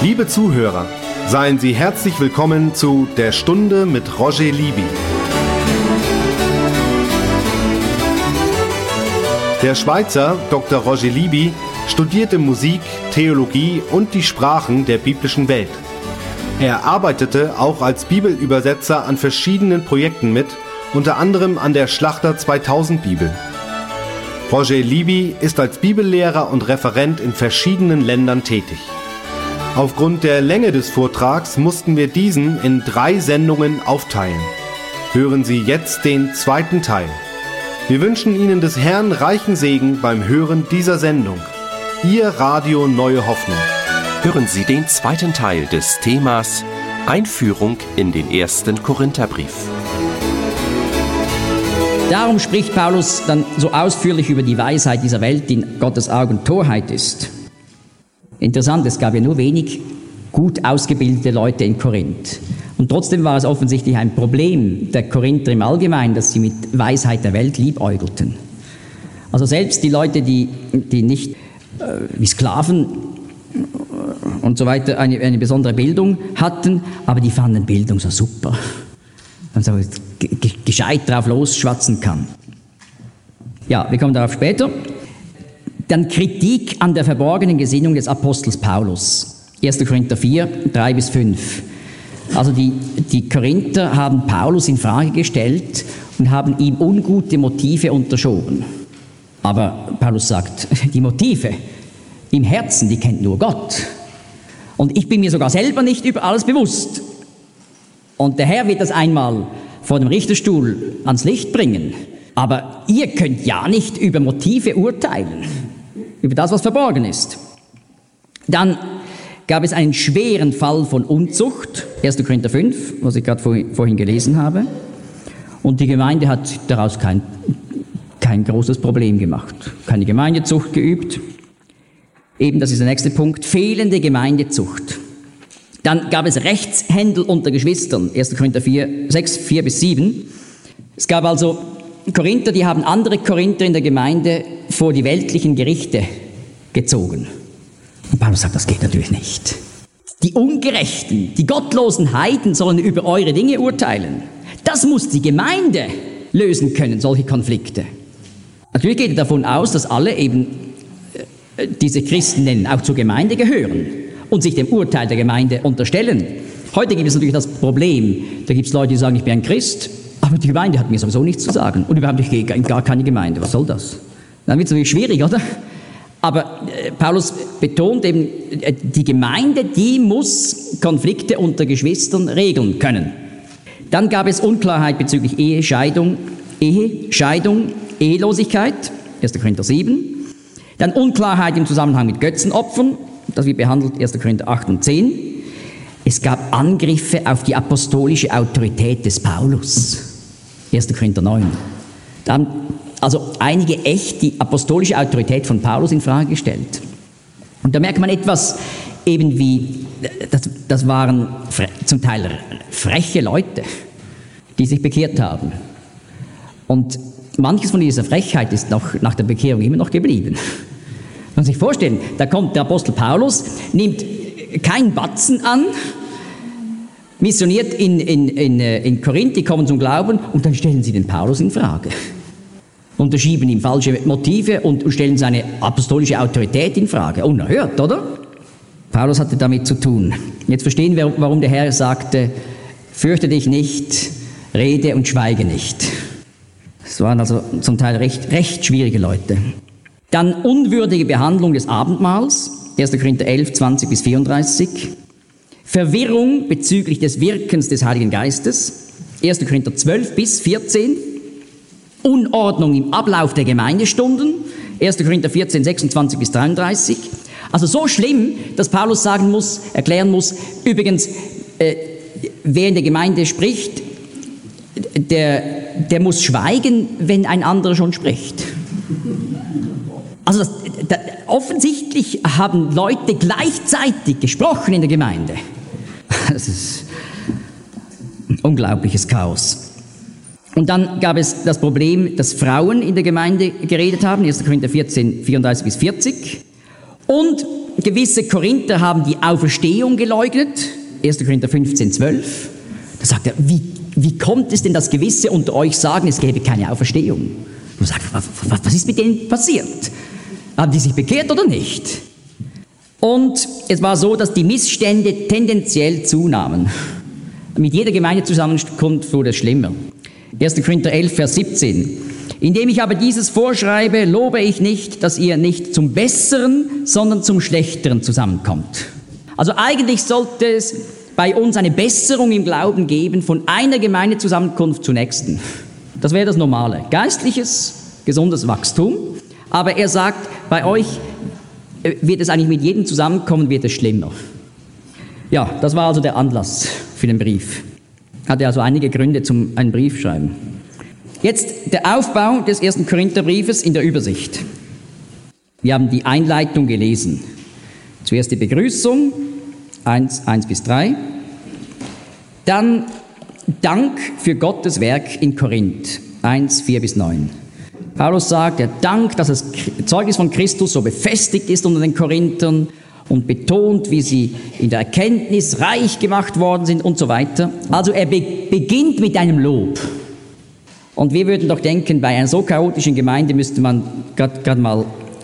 Liebe Zuhörer, seien Sie herzlich willkommen zu Der Stunde mit Roger Libby. Der Schweizer Dr. Roger Libby studierte Musik, Theologie und die Sprachen der biblischen Welt. Er arbeitete auch als Bibelübersetzer an verschiedenen Projekten mit, unter anderem an der Schlachter 2000 Bibel. Roger Libby ist als Bibellehrer und Referent in verschiedenen Ländern tätig. Aufgrund der Länge des Vortrags mussten wir diesen in 3 Sendungen aufteilen. Hören Sie jetzt den zweiten Teil. Wir wünschen Ihnen des Herrn reichen Segen beim Hören dieser Sendung. Ihr Radio Neue Hoffnung. Hören Sie den zweiten Teil des Themas Einführung in den 1. Korintherbrief. Darum spricht Paulus dann so ausführlich über die Weisheit dieser Welt, die in Gottes Augen Torheit ist. Interessant, es gab ja nur wenig gut ausgebildete Leute in Korinth. Und trotzdem war es offensichtlich ein Problem der Korinther im Allgemeinen, dass sie mit Weisheit der Welt liebäugelten. Also selbst die Leute, die nicht wie Sklaven und so weiter eine besondere Bildung hatten, aber die fanden Bildung so super. Also gescheit drauf losschwatzen kann. Ja, wir kommen darauf später. Dann Kritik an der verborgenen Gesinnung des Apostels Paulus. 1. Korinther 4, 3-5. Also die Korinther haben Paulus in Frage gestellt und haben ihm ungute Motive unterschoben. Aber Paulus sagt, die Motive im Herzen, die kennt nur Gott. Und ich bin mir sogar selber nicht über alles bewusst. Und der Herr wird das einmal vor dem Richterstuhl ans Licht bringen. Aber ihr könnt ja nicht über Motive urteilen, über das, was verborgen ist. Dann gab es einen schweren Fall von Unzucht, 1. Korinther 5, was ich gerade vorhin gelesen habe. Und die Gemeinde hat daraus kein großes Problem gemacht. Keine Gemeindezucht geübt. Eben, das ist der nächste Punkt, fehlende Gemeindezucht. Dann gab es Rechtshändel unter Geschwistern, 1. Korinther 6, 4-7. Es gab also Korinther, die haben andere Korinther in der Gemeinde vor die weltlichen Gerichte gezogen. Und Paulus sagt, das geht natürlich nicht. Die Ungerechten, die gottlosen Heiden sollen über eure Dinge urteilen. Das muss die Gemeinde lösen können, solche Konflikte. Natürlich geht er davon aus, dass alle eben diese Christen nennen, auch zur Gemeinde gehören und sich dem Urteil der Gemeinde unterstellen. Heute gibt es natürlich das Problem, da gibt es Leute, die sagen, ich bin ein Christ, aber die Gemeinde hat mir sowieso nichts zu sagen. Und überhaupt, ich gehe in gar keine Gemeinde. Was soll das? Dann wird es natürlich schwierig, oder? Aber Paulus betont eben, die Gemeinde, die muss Konflikte unter Geschwistern regeln können. Dann gab es Unklarheit bezüglich Ehescheidung, Ehelosigkeit, 1. Korinther 7. Dann Unklarheit im Zusammenhang mit Götzenopfern, das wird behandelt 1. Korinther 8 und 10. Es gab Angriffe auf die apostolische Autorität des Paulus, 1. Korinther 9. Da haben also einige echt die apostolische Autorität von Paulus in Frage gestellt. Und da merkt man etwas, eben wie, das waren zum Teil freche Leute, die sich bekehrt haben. Und manches von dieser Frechheit ist nach der Bekehrung immer noch geblieben. Man kann sich vorstellen, da kommt der Apostel Paulus, nimmt keinen Batzen an, missioniert in Korinth, die kommen zum Glauben und dann stellen sie den Paulus in Frage. Unterschieben ihm falsche Motive und stellen seine apostolische Autorität in Frage. Unerhört, oder? Paulus hatte damit zu tun. Jetzt verstehen wir, warum der Herr sagte, fürchte dich nicht, rede und schweige nicht. Es waren also zum Teil recht schwierige Leute. Dann unwürdige Behandlung des Abendmahls, 1. Korinther 11, 20-34. Verwirrung bezüglich des Wirkens des Heiligen Geistes, 1. Korinther 12-14. Unordnung im Ablauf der Gemeindestunden, 1. Korinther 14, 26-33. Also so schlimm, dass Paulus erklären muss, übrigens, wer in der Gemeinde spricht, der muss schweigen, wenn ein anderer schon spricht. Also offensichtlich haben Leute gleichzeitig gesprochen in der Gemeinde. Das ist ein unglaubliches Chaos. Und dann gab es das Problem, dass Frauen in der Gemeinde geredet haben, 1. Korinther 14, 34-40. Und gewisse Korinther haben die Auferstehung geleugnet. 1. Korinther 15, 12. Da sagt er, wie kommt es denn, dass gewisse unter euch sagen, es gäbe keine Auferstehung? Und man sagt, was ist mit denen passiert? Haben die sich bekehrt oder nicht? Und es war so, dass die Missstände tendenziell zunahmen. Mit jeder Gemeindezusammenkunft wurde es schlimmer. 1. Korinther 11, Vers 17. Indem ich aber dieses vorschreibe, lobe ich nicht, dass ihr nicht zum Besseren, sondern zum Schlechteren zusammenkommt. Also eigentlich sollte es bei uns eine Besserung im Glauben geben, von einer Gemeindezusammenkunft zur nächsten. Das wäre das Normale. Geistliches, gesundes Wachstum. Aber er sagt, bei euch wird es eigentlich mit jedem Zusammenkommen wird es schlimmer. Ja, das war also der Anlass für den Brief. Hatte also einige Gründe zum einen Brief schreiben. Jetzt der Aufbau des 1. Korintherbriefes in der Übersicht. Wir haben die Einleitung gelesen. Zuerst die Begrüßung, 1 bis 3. Dann Dank für Gottes Werk in Korinth, 1, 4 bis 9. Paulus sagt, er dankt, dass das Zeugnis von Christus so befestigt ist unter den Korinthern und betont, wie sie in der Erkenntnis reich gemacht worden sind und so weiter. Also er beginnt mit einem Lob. Und wir würden doch denken, bei einer so chaotischen Gemeinde müsste man gerade mal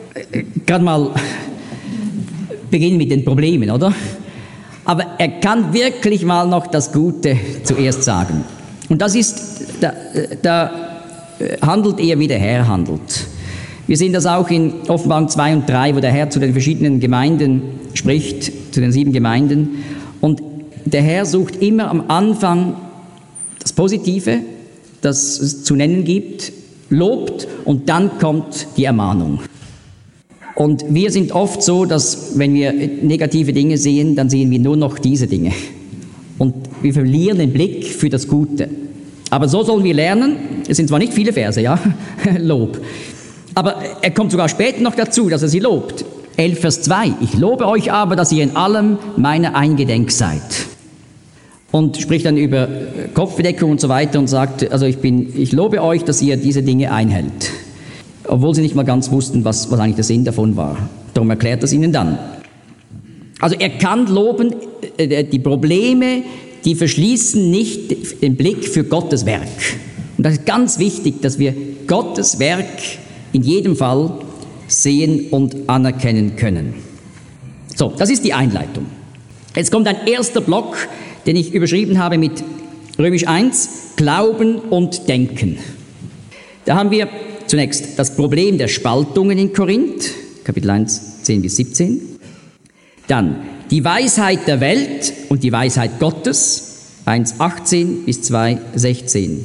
beginnen mit den Problemen, oder? Aber er kann wirklich mal noch das Gute zuerst sagen. Und das ist, da handelt er, wie der Herr handelt. Wir sehen das auch in Offenbarung 2 und 3, wo der Herr zu den verschiedenen Gemeinden spricht, zu den 7 Gemeinden. Und der Herr sucht immer am Anfang das Positive, das es zu nennen gibt, lobt und dann kommt die Ermahnung. Und wir sind oft so, dass wenn wir negative Dinge sehen, dann sehen wir nur noch diese Dinge. Und wir verlieren den Blick für das Gute. Aber so sollen wir lernen. Es sind zwar nicht viele Verse, ja, Lob. Aber er kommt sogar später noch dazu, dass er sie lobt. 11 Vers 2. Ich lobe euch aber, dass ihr in allem meiner eingedenk seid. Und spricht dann über Kopfbedeckung und so weiter und sagt, also ich lobe euch, dass ihr diese Dinge einhält. Obwohl sie nicht mal ganz wussten, was eigentlich der Sinn davon war. Darum erklärt er es ihnen dann. Also er kann loben, die Probleme, die verschließen nicht den Blick für Gottes Werk. Und das ist ganz wichtig, dass wir Gottes Werk in jedem Fall sehen und anerkennen können. So, das ist die Einleitung. Jetzt kommt ein erster Block, den ich überschrieben habe mit Römisch 1, Glauben und Denken. Da haben wir zunächst das Problem der Spaltungen in Korinth, Kapitel 1, 10 bis 17. Dann die Weisheit der Welt und die Weisheit Gottes, 1, 18 bis 2, 16.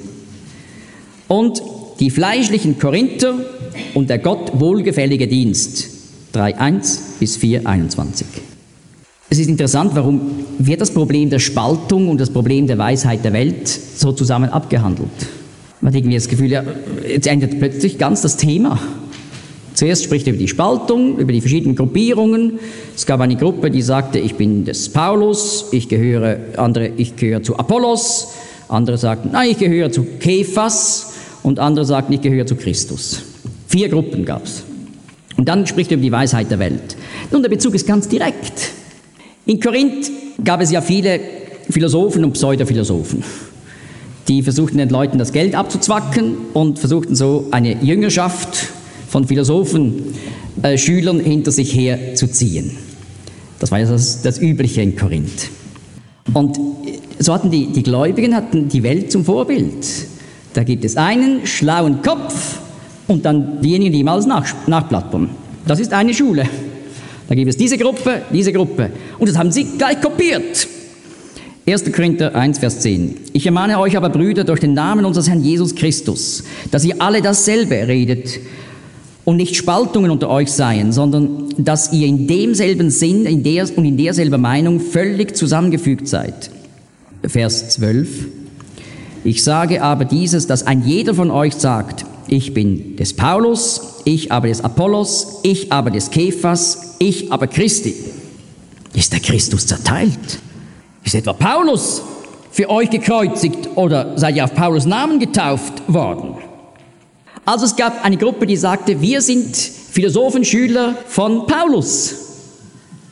Und die fleischlichen Korinther und der Gott wohlgefällige Dienst, 3, 1 bis 4, 21. Es ist interessant, warum wird das Problem der Spaltung und das Problem der Weisheit der Welt so zusammen abgehandelt. Man hat irgendwie das Gefühl, ja, jetzt ändert plötzlich ganz das Thema. Zuerst spricht er über die Spaltung, über die verschiedenen Gruppierungen. Es gab eine Gruppe, die sagte, ich bin des Paulus, ich gehöre zu Apollos. Andere sagten, nein, ich gehöre zu Kephas. Und andere sagten, ich gehöre zu Christus. 4 Gruppen gab es. Und dann spricht er über die Weisheit der Welt. Nun, der Bezug ist ganz direkt. In Korinth gab es ja viele Philosophen und Pseudophilosophen. Die versuchten den Leuten das Geld abzuzwacken und versuchten so eine Jüngerschaft von Philosophen, Schülern hinter sich herzuziehen. Das war ja das Übliche in Korinth. Und so hatten die Gläubigen die Welt zum Vorbild. Da gibt es einen schlauen Kopf und dann diejenigen, die ihm alles nachplappern. Das ist eine Schule. Da gibt es diese Gruppe. Und das haben sie gleich kopiert. 1. Korinther 1, Vers 10. Ich ermahne euch aber, Brüder, durch den Namen unseres Herrn Jesus Christus, dass ihr alle dasselbe redet und nicht Spaltungen unter euch seien, sondern dass ihr in demselben Sinn in derselben Meinung völlig zusammengefügt seid. Vers 12. Ich sage aber dieses, dass ein jeder von euch sagt, ich bin des Paulus, ich aber des Apollos, ich aber des Kephas, ich aber Christi. Ist der Christus zerteilt? Ist etwa Paulus für euch gekreuzigt oder seid ihr auf Paulus Namen getauft worden? Also es gab eine Gruppe, die sagte, wir sind Philosophenschüler von Paulus.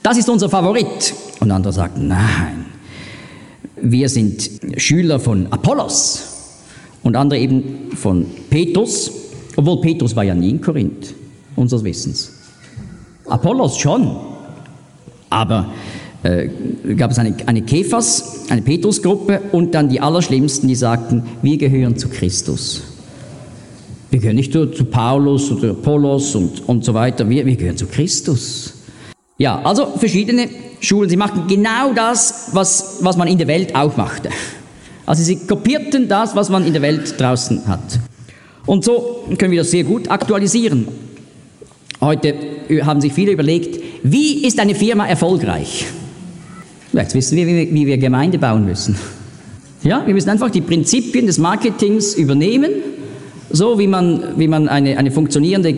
das ist unser Favorit. Und andere sagten, nein, wir sind Schüler von Apollos. Und andere eben von Petrus, obwohl Petrus war ja nie in Korinth, unseres Wissens. Apollos schon, aber gab es eine Kephas, eine Petrusgruppe und dann die Allerschlimmsten, die sagten, wir gehören zu Christus. Wir gehören nicht nur zu Paulus oder Apollos und so weiter, wir gehören zu Christus. Ja, also verschiedene Schulen, sie machten genau das, was man in der Welt auch machte. Also sie kopierten das, was man in der Welt draußen hat. Und so können wir das sehr gut aktualisieren. Heute haben sich viele überlegt, wie ist eine Firma erfolgreich? Jetzt wissen wir, wie wir Gemeinde bauen müssen. Ja, wir müssen einfach die Prinzipien des Marketings übernehmen, so wie man eine funktionierende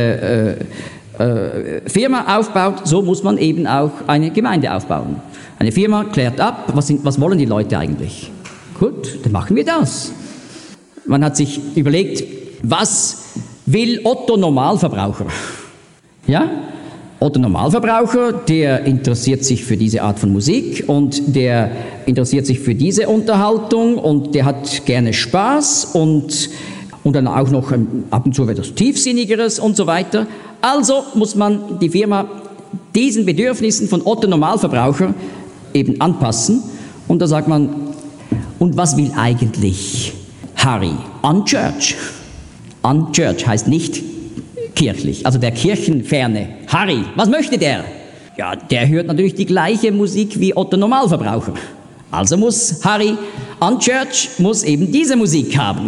Firma aufbaut, so muss man eben auch eine Gemeinde aufbauen. Eine Firma klärt ab, was wollen die Leute eigentlich? Gut, dann machen wir das. Man hat sich überlegt, was will Otto Normalverbraucher? Ja? Otto Normalverbraucher, der interessiert sich für diese Art von Musik und der interessiert sich für diese Unterhaltung und der hat gerne Spaß und dann auch noch ab und zu etwas Tiefsinnigeres und so weiter. Also muss man die Firma diesen Bedürfnissen von Otto Normalverbraucher eben anpassen. Und da sagt man, und was will eigentlich Harry? Unchurch. Unchurch heißt nicht kirchlich, also der kirchenferne Harry. Was möchte der? Ja, der hört natürlich die gleiche Musik wie Otto Normalverbraucher. Also muss Harry Unchurch muss eben diese Musik haben.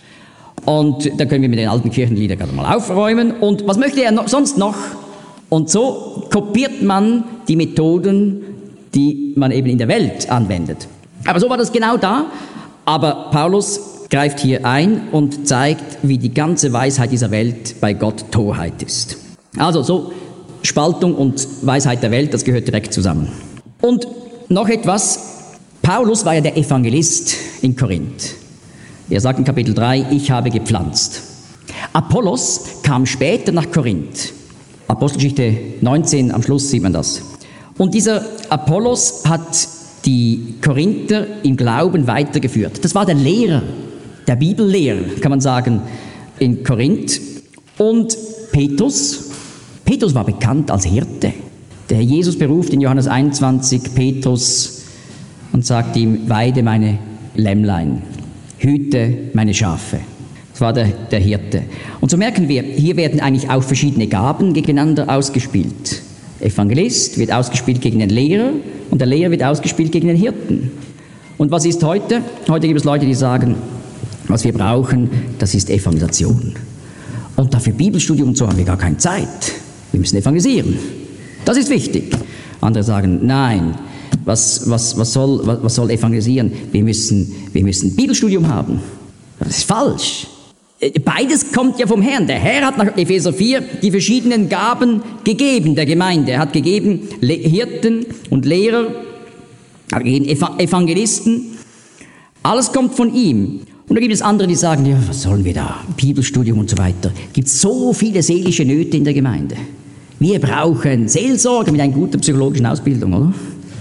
Und da können wir mit den alten Kirchenliedern gerade mal aufräumen. Und was möchte er sonst noch? Und so kopiert man die Methoden, die man eben in der Welt anwendet. Aber so war das genau da. Aber Paulus greift hier ein und zeigt, wie die ganze Weisheit dieser Welt bei Gott Torheit ist. Also so Spaltung und Weisheit der Welt, das gehört direkt zusammen. Und noch etwas, Paulus war ja der Evangelist in Korinth. Er sagt in Kapitel 3, ich habe gepflanzt. Apollos kam später nach Korinth. Apostelgeschichte 19, am Schluss sieht man das. Und dieser Apollos hat die Korinther im Glauben weitergeführt. Das war der Lehrer, der Bibellehrer, kann man sagen, in Korinth. Und Petrus war bekannt als Hirte. Der Herr Jesus beruft in Johannes 21 Petrus und sagt ihm, weide meine Lämmlein, hüte meine Schafe. Das war der Hirte. Und so merken wir, hier werden eigentlich auch verschiedene Gaben gegeneinander ausgespielt. Evangelist wird ausgespielt gegen den Lehrer und der Lehrer wird ausgespielt gegen den Hirten. Und was ist heute? Heute gibt es Leute, die sagen, was wir brauchen, das ist Evangelisation. Und dafür Bibelstudium und so haben wir gar keine Zeit. Wir müssen evangelisieren. Das ist wichtig. Andere sagen, nein, was soll evangelisieren? Wir müssen Bibelstudium haben. Das ist falsch. Beides kommt ja vom Herrn. Der Herr hat nach Epheser 4 die verschiedenen Gaben gegeben der Gemeinde. Er hat gegeben Hirten und Lehrer, er hat gegeben Evangelisten. Alles kommt von ihm. Und da gibt es andere, die sagen, ja, was sollen wir da? Bibelstudium und so weiter. Es gibt so viele seelische Nöte in der Gemeinde. Wir brauchen Seelsorge mit einer guten psychologischen Ausbildung, oder?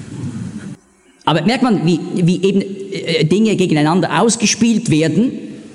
Aber merkt man, wie eben Dinge gegeneinander ausgespielt werden.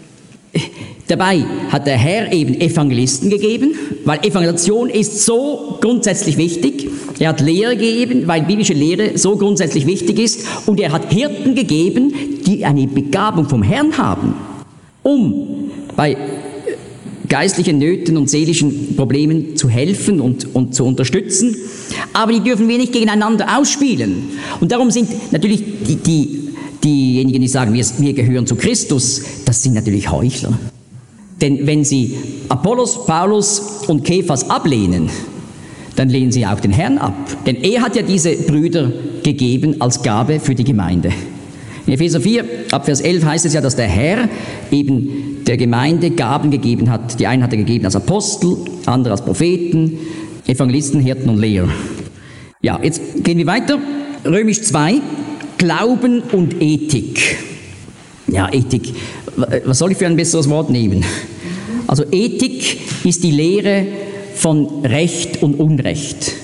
Dabei hat der Herr eben Evangelisten gegeben, weil Evangelisation ist so grundsätzlich wichtig. Er hat Lehre gegeben, weil biblische Lehre so grundsätzlich wichtig ist. Und er hat Hirten gegeben, die eine Begabung vom Herrn haben, um bei geistlichen Nöten und seelischen Problemen zu helfen und zu unterstützen. Aber die dürfen wir nicht gegeneinander ausspielen. Und darum sind natürlich diejenigen, die sagen, wir gehören zu Christus, das sind natürlich Heuchler. Denn wenn sie Apollos, Paulus und Kephas ablehnen, dann lehnen sie auch den Herrn ab. Denn er hat ja diese Brüder gegeben als Gabe für die Gemeinde. In Epheser 4, ab Vers 11 heißt es ja, dass der Herr eben der Gemeinde Gaben gegeben hat. Die einen hat er gegeben als Apostel, andere als Propheten, Evangelisten, Hirten und Lehrer. Ja, jetzt gehen wir weiter. Römisch 2, Glauben und Ethik. Ja, Ethik. Was soll ich für ein besseres Wort nehmen? Also Ethik ist die Lehre von Recht und Unrecht.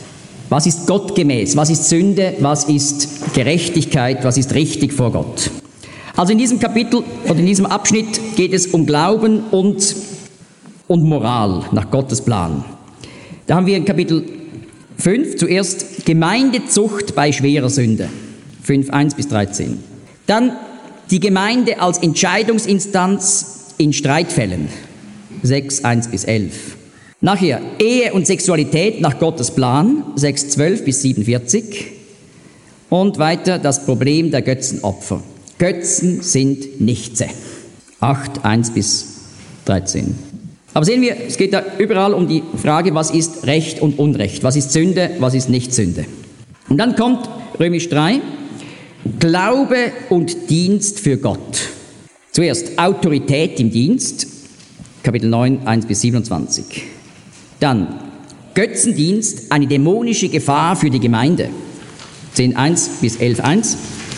Was ist gottgemäß? Was ist Sünde? Was ist Gerechtigkeit? Was ist richtig vor Gott? Also in diesem Kapitel oder in diesem Abschnitt geht es um Glauben und Moral nach Gottes Plan. Da haben wir in Kapitel 5 zuerst Gemeindezucht bei schwerer Sünde, 5, 1 bis 13. Dann die Gemeinde als Entscheidungsinstanz in Streitfällen, 6, 1 bis 11. Nachher Ehe und Sexualität nach Gottes Plan, 6, 12 bis 47. Und weiter das Problem der Götzenopfer. Götzen sind Nichtse, 8, 1 bis 13. Aber sehen wir, es geht da überall um die Frage, was ist Recht und Unrecht, was ist Sünde, was ist nicht Sünde. Und dann kommt Römisch 3, Glaube und Dienst für Gott. Zuerst Autorität im Dienst, Kapitel 9, 1 bis 27. Dann Götzendienst, eine dämonische Gefahr für die Gemeinde, 10, 1 bis 11, 1.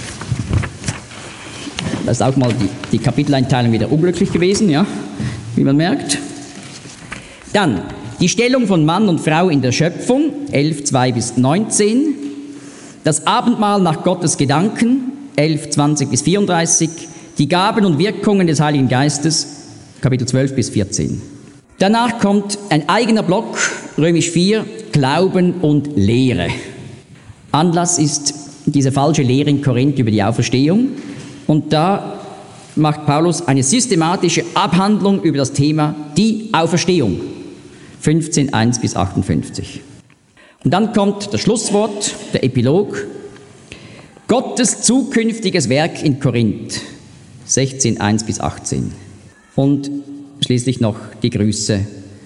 Das ist auch mal die Kapiteleinteilung wieder unglücklich gewesen, ja, wie man merkt. Dann die Stellung von Mann und Frau in der Schöpfung, 11, 2 bis 19. Das Abendmahl nach Gottes Gedanken, 11, 20 bis 34. Die Gaben und Wirkungen des Heiligen Geistes, Kapitel 12 bis 14. Danach kommt ein eigener Block, Römisch 4, Glauben und Lehre. Anlass ist diese falsche Lehre in Korinth über die Auferstehung. Und da macht Paulus eine systematische Abhandlung über das Thema die Auferstehung, 15, 1 bis 58. Und dann kommt das Schlusswort, der Epilog, Gottes zukünftiges Werk in Korinth, 16, 1 bis 18. Und schließlich noch die Grüße,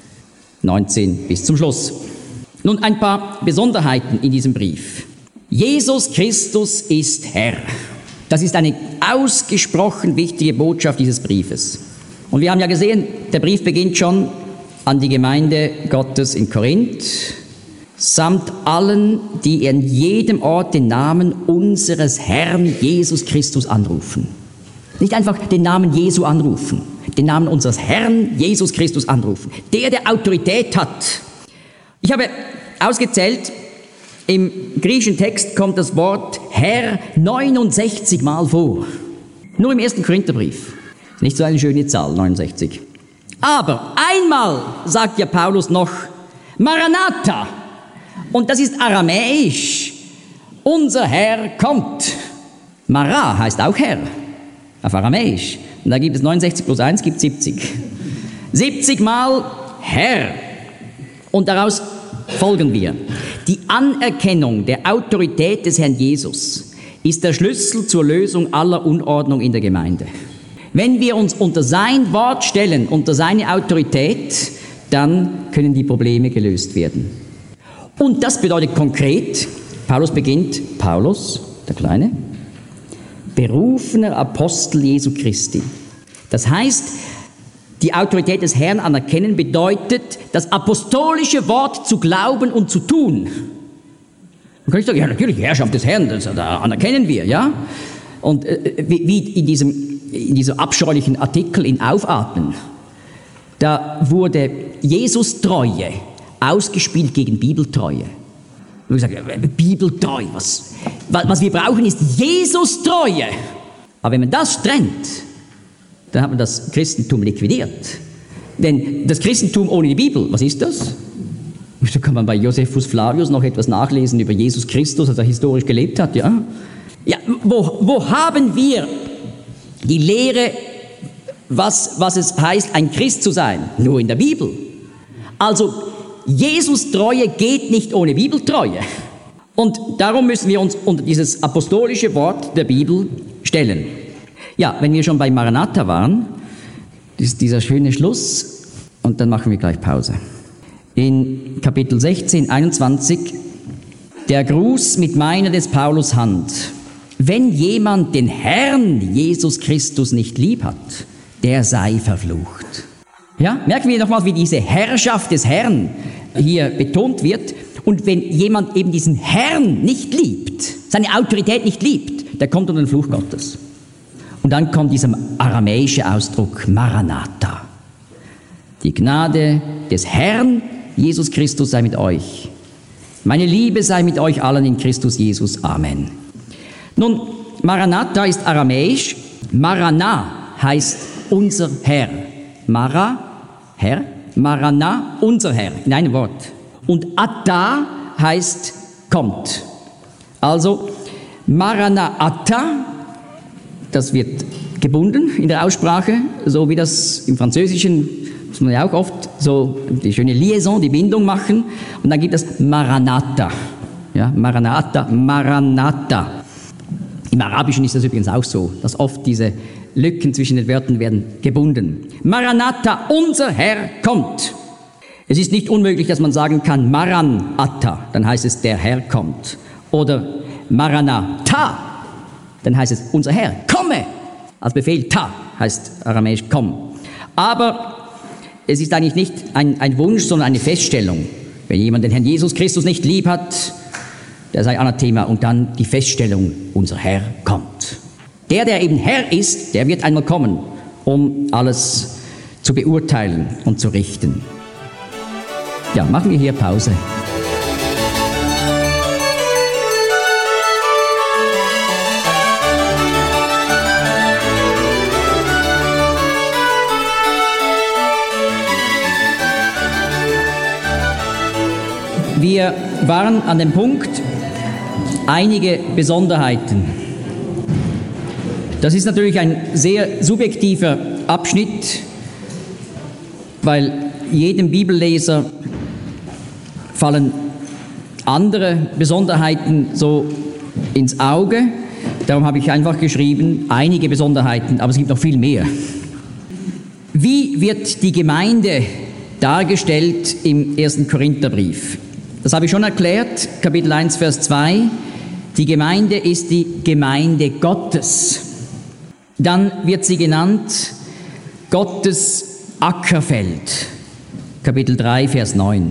19 bis zum Schluss. Nun ein paar Besonderheiten in diesem Brief. Jesus Christus ist Herr. Das ist eine ausgesprochen wichtige Botschaft dieses Briefes. Und wir haben ja gesehen, der Brief beginnt schon an die Gemeinde Gottes in Korinth, samt allen, die an jedem Ort den Namen unseres Herrn Jesus Christus anrufen. Nicht einfach den Namen Jesu anrufen, den Namen unseres Herrn Jesus Christus anrufen, der Autorität hat. Ich habe ausgezählt, im griechischen Text kommt das Wort Herr 69 Mal vor. Nur im 1. Korintherbrief. Nicht so eine schöne Zahl, 69. Aber einmal sagt ja Paulus noch Maranatha. Und das ist aramäisch. Unser Herr kommt. Mara heißt auch Herr. Auf aramäisch. Und da gibt es 69 plus 1 gibt 70. 70 Mal Herr. Und daraus folgen wir. Die Anerkennung der Autorität des Herrn Jesus ist der Schlüssel zur Lösung aller Unordnung in der Gemeinde. Wenn wir uns unter sein Wort stellen, unter seine Autorität, dann können die Probleme gelöst werden. Und das bedeutet konkret, Paulus, der Kleine, berufener Apostel Jesu Christi. Das heißt, die Autorität des Herrn anerkennen bedeutet, das apostolische Wort zu glauben und zu tun. Man kann nicht sagen, ja natürlich, die Herrschaft des Herrn, das anerkennen wir, ja. Und wie in diesem abscheulichen Artikel in Aufatmen, da wurde Jesus-Treue ausgespielt gegen Bibeltreue. Und ich sage, Bibeltreu, was wir brauchen ist Jesus-Treue. Aber wenn man das trennt, dann hat man das Christentum liquidiert. Denn das Christentum ohne die Bibel, was ist das? Da kann man bei Josephus Flavius noch etwas nachlesen über Jesus Christus, als er historisch gelebt hat, ja? Ja, wo haben wir die Lehre, was es heißt, ein Christ zu sein? Nur in der Bibel. Also, Jesus-Treue geht nicht ohne Bibeltreue. Und darum müssen wir uns unter dieses apostolische Wort der Bibel stellen. Ja, wenn wir schon bei Maranatha waren, ist dieser schöne Schluss und dann machen wir gleich Pause. In Kapitel 16, 21, der Gruß mit meiner des Paulus Hand. Wenn jemand den Herrn Jesus Christus nicht lieb hat, der sei verflucht. Ja, merken wir nochmal, wie diese Herrschaft des Herrn hier betont wird. Und wenn jemand eben diesen Herrn nicht liebt, seine Autorität nicht liebt, der kommt unter den Fluch Gottes. Und dann kommt dieser aramäische Ausdruck Maranatha. Die Gnade des Herrn Jesus Christus sei mit euch. Meine Liebe sei mit euch allen in Christus Jesus. Amen. Nun, Maranatha ist aramäisch. Marana heißt unser Herr. Mara, Herr. Marana, unser Herr, in einem Wort. Und Atta heißt kommt. Also Maranatha, das wird gebunden in der Aussprache, so wie das im Französischen, muss man ja auch oft so die schöne Liaison, die Bindung machen. Und dann gibt es Maranatha. Ja, Maranatha, Maranatha. Im Arabischen ist das übrigens auch so, dass oft diese Lücken zwischen den Wörtern werden gebunden. Maranatha, unser Herr kommt. Es ist nicht unmöglich, dass man sagen kann Maranatha, dann heißt es, der Herr kommt. Oder Maranatha, dann heißt es, unser Herr, komme. Als Befehl, ta heißt aramäisch, komm. Aber es ist eigentlich nicht ein Wunsch, sondern eine Feststellung. Wenn jemand den Herrn Jesus Christus nicht lieb hat, der sei Anathema. Und dann die Feststellung, unser Herr kommt. Der eben Herr ist, der wird einmal kommen, um alles zu beurteilen und zu richten. Ja, machen wir hier Pause. Wir waren an dem Punkt, einige Besonderheiten. Das ist natürlich ein sehr subjektiver Abschnitt, weil jedem Bibelleser fallen andere Besonderheiten so ins Auge. Darum habe ich einfach geschrieben, einige Besonderheiten, aber es gibt noch viel mehr. Wie wird die Gemeinde dargestellt im 1. Korintherbrief? Das habe ich schon erklärt, Kapitel 1, Vers 2. Die Gemeinde ist die Gemeinde Gottes. Dann wird sie genannt Gottes Ackerfeld, Kapitel 3, Vers 9.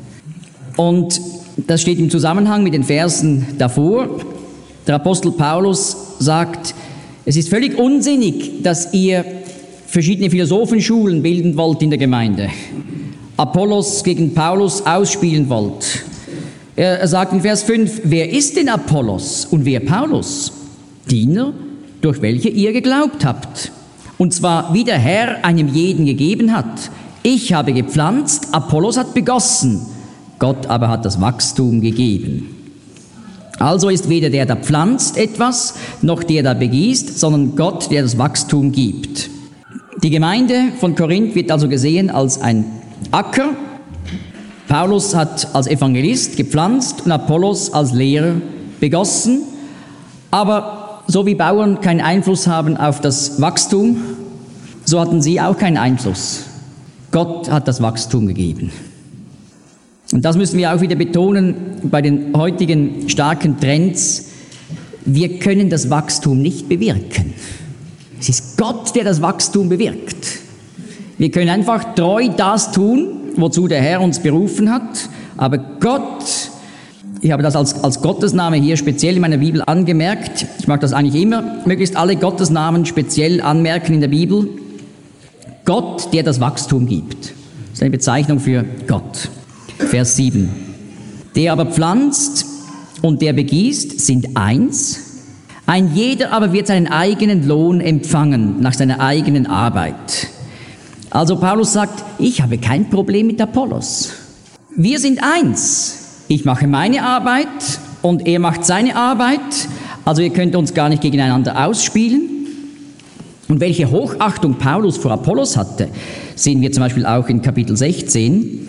Und das steht im Zusammenhang mit den Versen davor. Der Apostel Paulus sagt, es ist völlig unsinnig, dass ihr verschiedene Philosophenschulen bilden wollt in der Gemeinde. Apollos gegen Paulus ausspielen wollt. Er sagt in Vers 5, wer ist denn Apollos und wer Paulus? Diener, durch welche ihr geglaubt habt. Und zwar wie der Herr einem jeden gegeben hat. Ich habe gepflanzt, Apollos hat begossen, Gott aber hat das Wachstum gegeben. Also ist weder der, der pflanzt etwas, noch der, der begießt, sondern Gott, der das Wachstum gibt. Die Gemeinde von Korinth wird also gesehen als ein Acker. Paulus hat als Evangelist gepflanzt und Apollos als Lehrer begossen. Aber so wie Bauern keinen Einfluss haben auf das Wachstum, so hatten sie auch keinen Einfluss. Gott hat das Wachstum gegeben. Und das müssen wir auch wieder betonen bei den heutigen starken Trends. Wir können das Wachstum nicht bewirken. Es ist Gott, der das Wachstum bewirkt. Wir können einfach treu das tun, wozu der Herr uns berufen hat. Aber Gott, ich habe das als Gottesname hier speziell in meiner Bibel angemerkt. Ich mag das eigentlich immer, möglichst alle Gottesnamen speziell anmerken in der Bibel. Gott, der das Wachstum gibt. Das ist eine Bezeichnung für Gott. Vers 7. Der aber pflanzt und der begießt sind eins. Ein jeder aber wird seinen eigenen Lohn empfangen nach seiner eigenen Arbeit. Also Paulus sagt, ich habe kein Problem mit Apollos. Wir sind eins. Ich mache meine Arbeit und er macht seine Arbeit. Also ihr könnt uns gar nicht gegeneinander ausspielen. Und welche Hochachtung Paulus vor Apollos hatte, sehen wir zum Beispiel auch in Kapitel 16,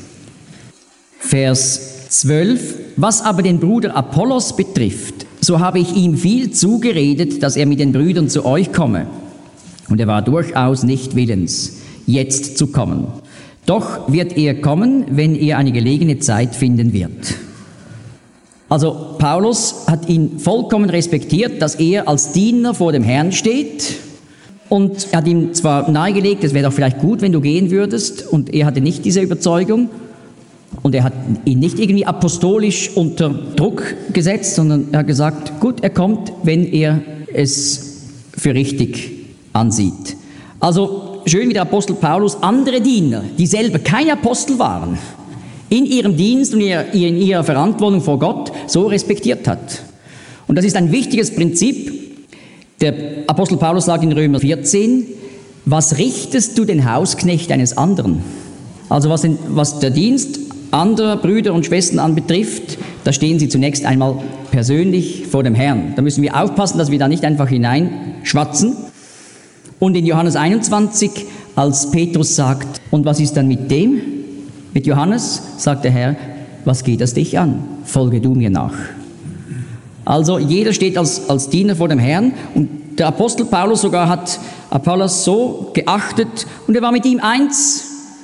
Vers 12. Was aber den Bruder Apollos betrifft, so habe ich ihm viel zugeredet, dass er mit den Brüdern zu euch komme. Und er war durchaus nicht willens, jetzt zu kommen. Doch wird er kommen, wenn er eine gelegene Zeit finden wird. Also Paulus hat ihn vollkommen respektiert, dass er als Diener vor dem Herrn steht. Und er hat ihm zwar nahegelegt, es wäre doch vielleicht gut, wenn du gehen würdest. Und er hatte nicht diese Überzeugung. Und er hat ihn nicht irgendwie apostolisch unter Druck gesetzt, sondern er hat gesagt, gut, er kommt, wenn er es für richtig ansieht. Also schön wie der Apostel Paulus andere Diener, die selber keine Apostel waren, in ihrem Dienst und in ihrer Verantwortung vor Gott so respektiert hat. Und das ist ein wichtiges Prinzip. Der Apostel Paulus sagt in Römer 14, was richtest du den Hausknecht eines anderen? Also was der Dienst anderer Brüder und Schwestern anbetrifft, da stehen sie zunächst einmal persönlich vor dem Herrn. Da müssen wir aufpassen, dass wir da nicht einfach hineinschwatzen. Und in Johannes 21, als Petrus sagt, und was ist dann mit dem? Mit Johannes sagt der Herr, was geht es dich an? Folge du mir nach. Also jeder steht als Diener vor dem Herrn und der Apostel Paulus sogar hat Apollos so geachtet und er war mit ihm eins.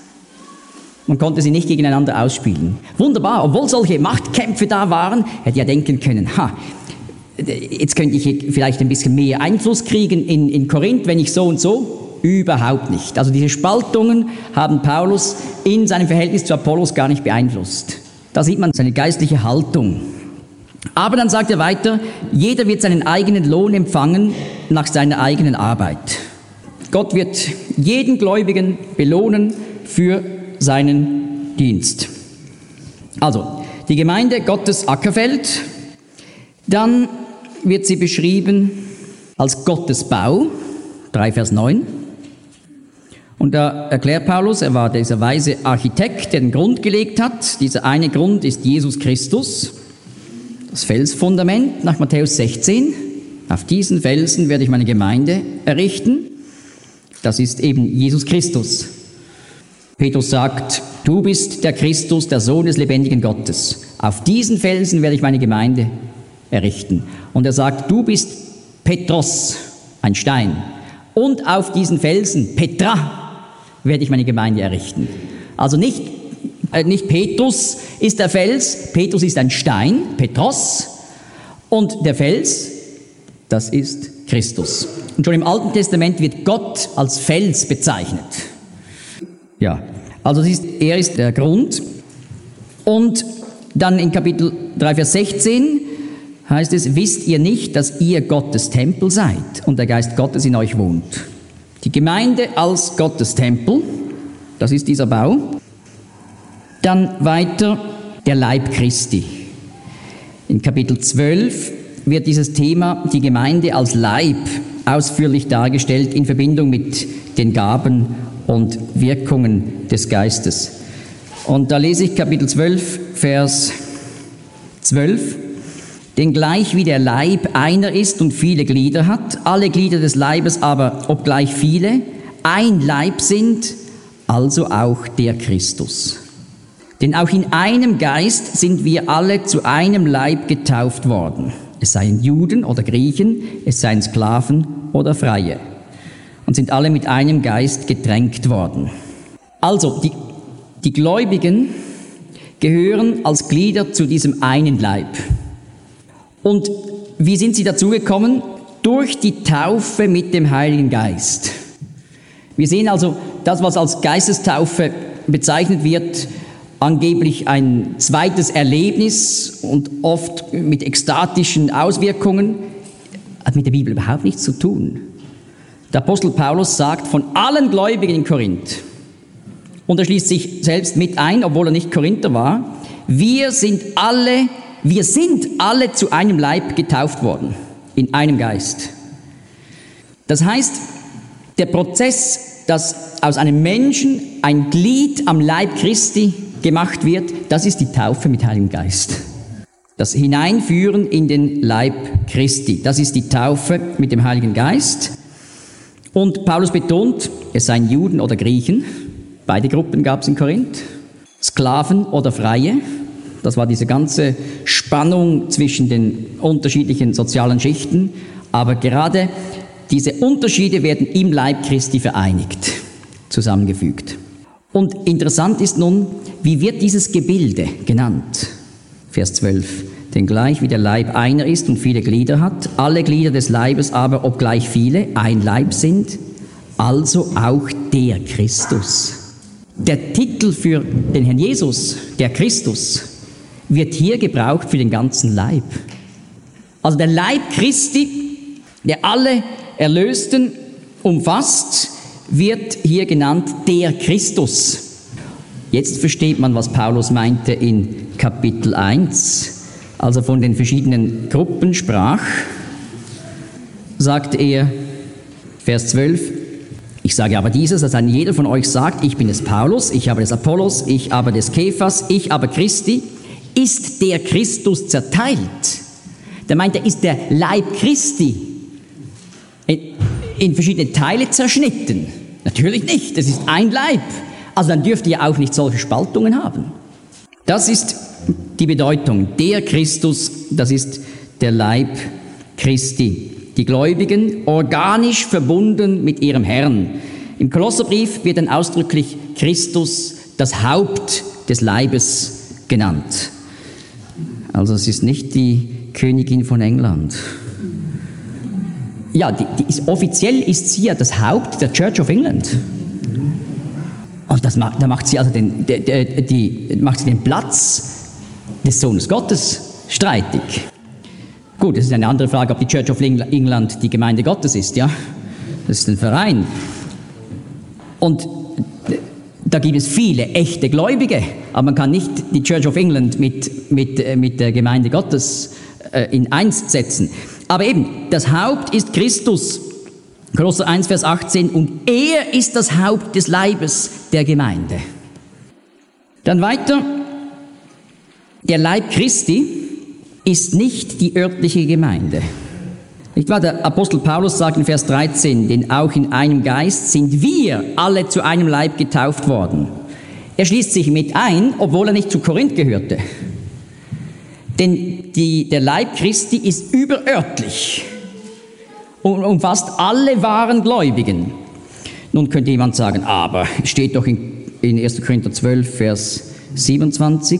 Man konnte sie nicht gegeneinander ausspielen. Wunderbar, obwohl solche Machtkämpfe da waren, hätte ja denken können, jetzt könnte ich vielleicht ein bisschen mehr Einfluss kriegen in Korinth, wenn ich so und so. Überhaupt nicht. Also diese Spaltungen haben Paulus in seinem Verhältnis zu Apollos gar nicht beeinflusst. Da sieht man seine geistliche Haltung. Aber dann sagt er weiter, jeder wird seinen eigenen Lohn empfangen nach seiner eigenen Arbeit. Gott wird jeden Gläubigen belohnen für seinen Dienst. Also, die Gemeinde Gottes Ackerfeld, dann wird sie beschrieben als Gottesbau, 3 Vers 9. Und da erklärt Paulus, er war dieser weise Architekt, der den Grund gelegt hat. Dieser eine Grund ist Jesus Christus, das Felsfundament nach Matthäus 16. Auf diesen Felsen werde ich meine Gemeinde errichten. Das ist eben Jesus Christus. Petrus sagt, du bist der Christus, der Sohn des lebendigen Gottes. Auf diesen Felsen werde ich meine Gemeinde errichten. Und er sagt, du bist Petros, ein Stein. Und auf diesen Felsen, Petra, werde ich meine Gemeinde errichten. Also nicht Petrus ist der Fels, Petrus ist ein Stein, Petros. Und der Fels, das ist Christus. Und schon im Alten Testament wird Gott als Fels bezeichnet. Ja, also er ist der Grund. Und dann in Kapitel 3, Vers 16 heißt es, wisst ihr nicht, dass ihr Gottes Tempel seid und der Geist Gottes in euch wohnt. Die Gemeinde als Gottes Tempel, das ist dieser Bau. Dann weiter der Leib Christi. In Kapitel 12 wird dieses Thema, die Gemeinde als Leib, ausführlich dargestellt in Verbindung mit den Gaben und Wirkungen des Geistes. Und da lese ich Kapitel 12, Vers 12. Denn gleich wie der Leib einer ist und viele Glieder hat, alle Glieder des Leibes aber, obgleich viele, ein Leib sind, also auch der Christus. Denn auch in einem Geist sind wir alle zu einem Leib getauft worden. Es seien Juden oder Griechen, es seien Sklaven oder Freie. Und sind alle mit einem Geist getränkt worden. Also, die Gläubigen gehören als Glieder zu diesem einen Leib. Und wie sind sie dazugekommen? Durch die Taufe mit dem Heiligen Geist. Wir sehen also, das, was als Geistestaufe bezeichnet wird, angeblich ein zweites Erlebnis und oft mit ekstatischen Auswirkungen, hat mit der Bibel überhaupt nichts zu tun. Der Apostel Paulus sagt von allen Gläubigen in Korinth, und er schließt sich selbst mit ein, obwohl er nicht Korinther war, wir sind alle zu einem Leib getauft worden, in einem Geist. Das heißt, der Prozess, dass aus einem Menschen ein Glied am Leib Christi gemacht wird, das ist die Taufe mit Heiligem Geist. Das Hineinführen in den Leib Christi, das ist die Taufe mit dem Heiligen Geist. Und Paulus betont, es seien Juden oder Griechen, beide Gruppen gab es in Korinth, Sklaven oder Freie. Das war diese ganze Spannung zwischen den unterschiedlichen sozialen Schichten. Aber gerade diese Unterschiede werden im Leib Christi vereinigt, zusammengefügt. Und interessant ist nun, wie wird dieses Gebilde genannt? Vers 12. Denn gleich wie der Leib einer ist und viele Glieder hat, alle Glieder des Leibes aber, obgleich viele, ein Leib sind, also auch der Christus. Der Titel für den Herrn Jesus, der Christus, wird hier gebraucht für den ganzen Leib. Also der Leib Christi, der alle Erlösten umfasst, wird hier genannt der Christus. Jetzt versteht man, was Paulus meinte in Kapitel 1, als er von den verschiedenen Gruppen sprach, sagt er, Vers 12, ich sage aber dieses, dass ein jeder von euch sagt, ich bin des Paulus, ich aber des Apollos, ich aber des Kephas, ich aber Christi. Ist der Christus zerteilt? Der meint, er ist der Leib Christi in verschiedene Teile zerschnitten. Natürlich nicht, es ist ein Leib. Also dann dürft ihr auch nicht solche Spaltungen haben. Das ist die Bedeutung. Der Christus, das ist der Leib Christi. Die Gläubigen organisch verbunden mit ihrem Herrn. Im Kolosserbrief wird dann ausdrücklich Christus, das Haupt des Leibes, genannt. Also es ist nicht die Königin von England. Ja, offiziell ist sie ja das Haupt der Church of England. Und da macht sie also macht sie den Platz des Sohnes Gottes streitig. Gut, es ist eine andere Frage, ob die Church of England die Gemeinde Gottes ist, ja? Das ist ein Verein. Und da gibt es viele echte Gläubige, aber man kann nicht die Church of England mit der Gemeinde Gottes in eins setzen. Aber eben, das Haupt ist Christus. Kolosser 1, Vers 18. Und er ist das Haupt des Leibes der Gemeinde. Dann weiter. Der Leib Christi ist nicht die örtliche Gemeinde. Nicht wahr? Der Apostel Paulus sagt in Vers 13, denn auch in einem Geist sind wir alle zu einem Leib getauft worden. Er schließt sich mit ein, obwohl er nicht zu Korinth gehörte. Denn der Leib Christi ist überörtlich und umfasst alle wahren Gläubigen. Nun könnte jemand sagen, aber es steht doch in 1. Korinther 12, Vers 27,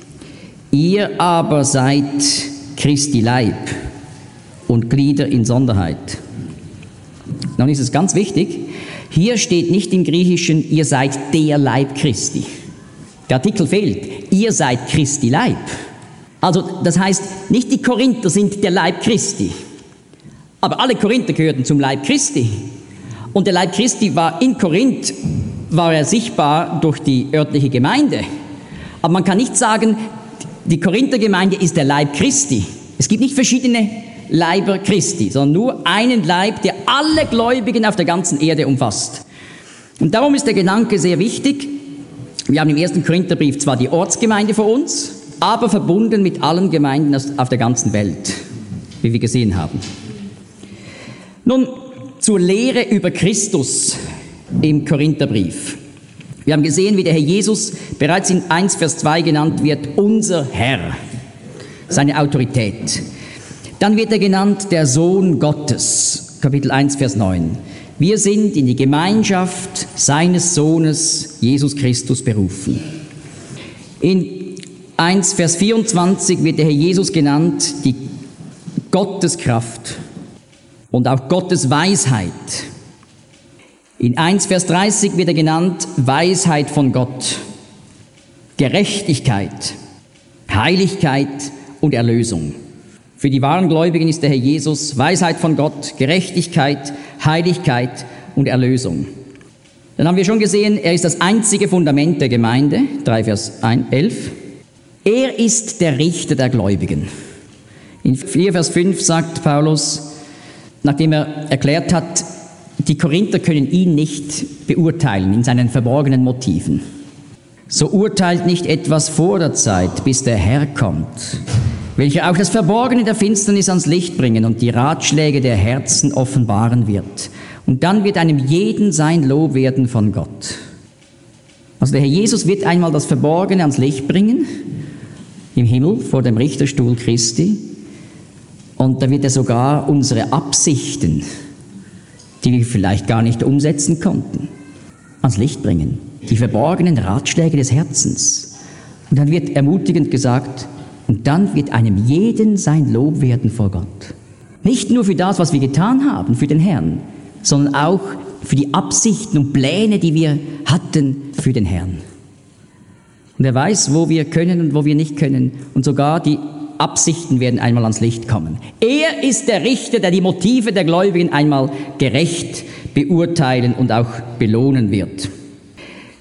ihr aber seid Christi Leib und Glieder in Sonderheit. Nun ist es ganz wichtig, hier steht nicht im Griechischen, ihr seid der Leib Christi. Der Artikel fehlt, ihr seid Christi Leib. Also das heißt, nicht die Korinther sind der Leib Christi, aber alle Korinther gehörten zum Leib Christi. Und der Leib Christi war in Korinth, war er sichtbar durch die örtliche Gemeinde. Aber man kann nicht sagen, die Korinther-Gemeinde ist der Leib Christi. Es gibt nicht verschiedene Leiber Christi, sondern nur einen Leib, der alle Gläubigen auf der ganzen Erde umfasst. Und darum ist der Gedanke sehr wichtig. Wir haben im 1. Korintherbrief zwar die Ortsgemeinde vor uns, aber verbunden mit allen Gemeinden auf der ganzen Welt, wie wir gesehen haben. Nun zur Lehre über Christus im Korintherbrief. Wir haben gesehen, wie der Herr Jesus bereits in 1 Vers 2 genannt wird, unser Herr, seine Autorität. Dann wird er genannt der Sohn Gottes, Kapitel 1 Vers 9. Wir sind in die Gemeinschaft seines Sohnes Jesus Christus berufen. In 1 Vers 24 wird der Herr Jesus genannt die Gotteskraft und auch Gottes Weisheit. In 1 Vers 30 wird er genannt Weisheit von Gott, Gerechtigkeit, Heiligkeit und Erlösung. Für die wahren Gläubigen ist der Herr Jesus Weisheit von Gott, Gerechtigkeit, Heiligkeit und Erlösung. Dann haben wir schon gesehen, er ist das einzige Fundament der Gemeinde, 3 Vers 11. Er ist der Richter der Gläubigen. In 4 Vers 5 sagt Paulus, nachdem er erklärt hat, die Korinther können ihn nicht beurteilen in seinen verborgenen Motiven. So urteilt nicht etwas vor der Zeit, bis der Herr kommt, welcher auch das Verborgene der Finsternis ans Licht bringen und die Ratschläge der Herzen offenbaren wird. Und dann wird einem jeden sein Lob werden von Gott. Also der Herr Jesus wird einmal das Verborgene ans Licht bringen, im Himmel vor dem Richterstuhl Christi. Und da wird er sogar unsere Absichten, die wir vielleicht gar nicht umsetzen konnten, ans Licht bringen. Die verborgenen Ratschläge des Herzens. Und dann wird ermutigend gesagt, und dann wird einem jeden sein Lob werden vor Gott. Nicht nur für das, was wir getan haben, für den Herrn, sondern auch für die Absichten und Pläne, die wir hatten für den Herrn. Und er weiß, wo wir können und wo wir nicht können. Und sogar die Absichten werden einmal ans Licht kommen. Er ist der Richter, der die Motive der Gläubigen einmal gerecht beurteilen und auch belohnen wird.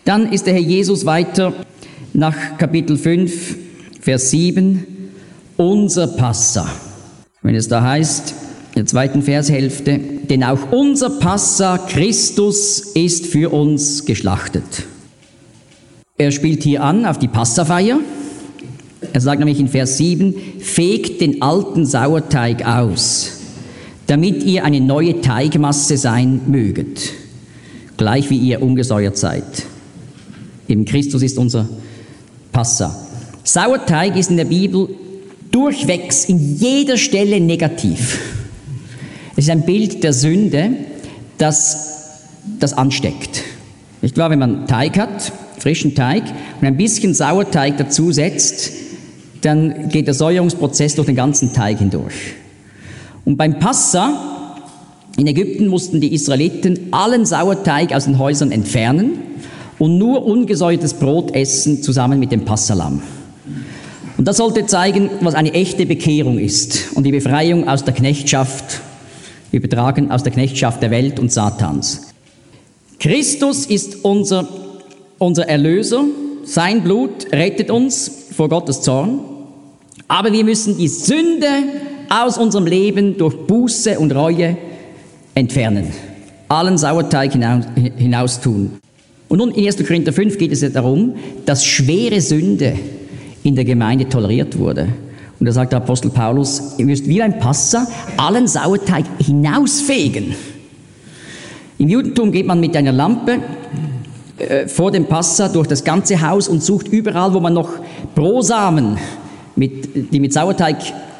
Dann ist der Herr Jesus weiter nach Kapitel 5, Vers 7, unser Passa. Wenn es da heißt, in der zweiten Vershälfte, denn auch unser Passa, Christus, ist für uns geschlachtet. Er spielt hier an auf die Passafeier. Er sagt nämlich in Vers 7, fegt den alten Sauerteig aus, damit ihr eine neue Teigmasse sein möget, gleich wie ihr ungesäuert seid. Eben Christus ist unser Passa. Sauerteig ist in der Bibel durchwegs in jeder Stelle negativ. Es ist ein Bild der Sünde, das ansteckt. Nicht wahr? Wenn man Teig hat, frischen Teig, und ein bisschen Sauerteig dazu setzt, dann geht der Säuerungsprozess durch den ganzen Teig hindurch. Und beim Passa in Ägypten mussten die Israeliten allen Sauerteig aus den Häusern entfernen und nur ungesäuertes Brot essen, zusammen mit dem Passalamm. Und das sollte zeigen, was eine echte Bekehrung ist und die Befreiung aus der Knechtschaft, übertragen aus der Knechtschaft der Welt und Satans. Christus ist unser Erlöser, sein Blut rettet uns vor Gottes Zorn, aber wir müssen die Sünde aus unserem Leben durch Buße und Reue entfernen, allen Sauerteig hinaus tun. Und nun in 1. Korinther 5 geht es ja darum, dass schwere Sünde in der Gemeinde toleriert wurde. Und da sagt der Apostel Paulus, ihr müsst wie beim Passa allen Sauerteig hinausfegen. Im Judentum geht man mit einer Lampe vor dem Passa durch das ganze Haus und sucht überall, wo man noch Brosamen, die mit Sauerteig,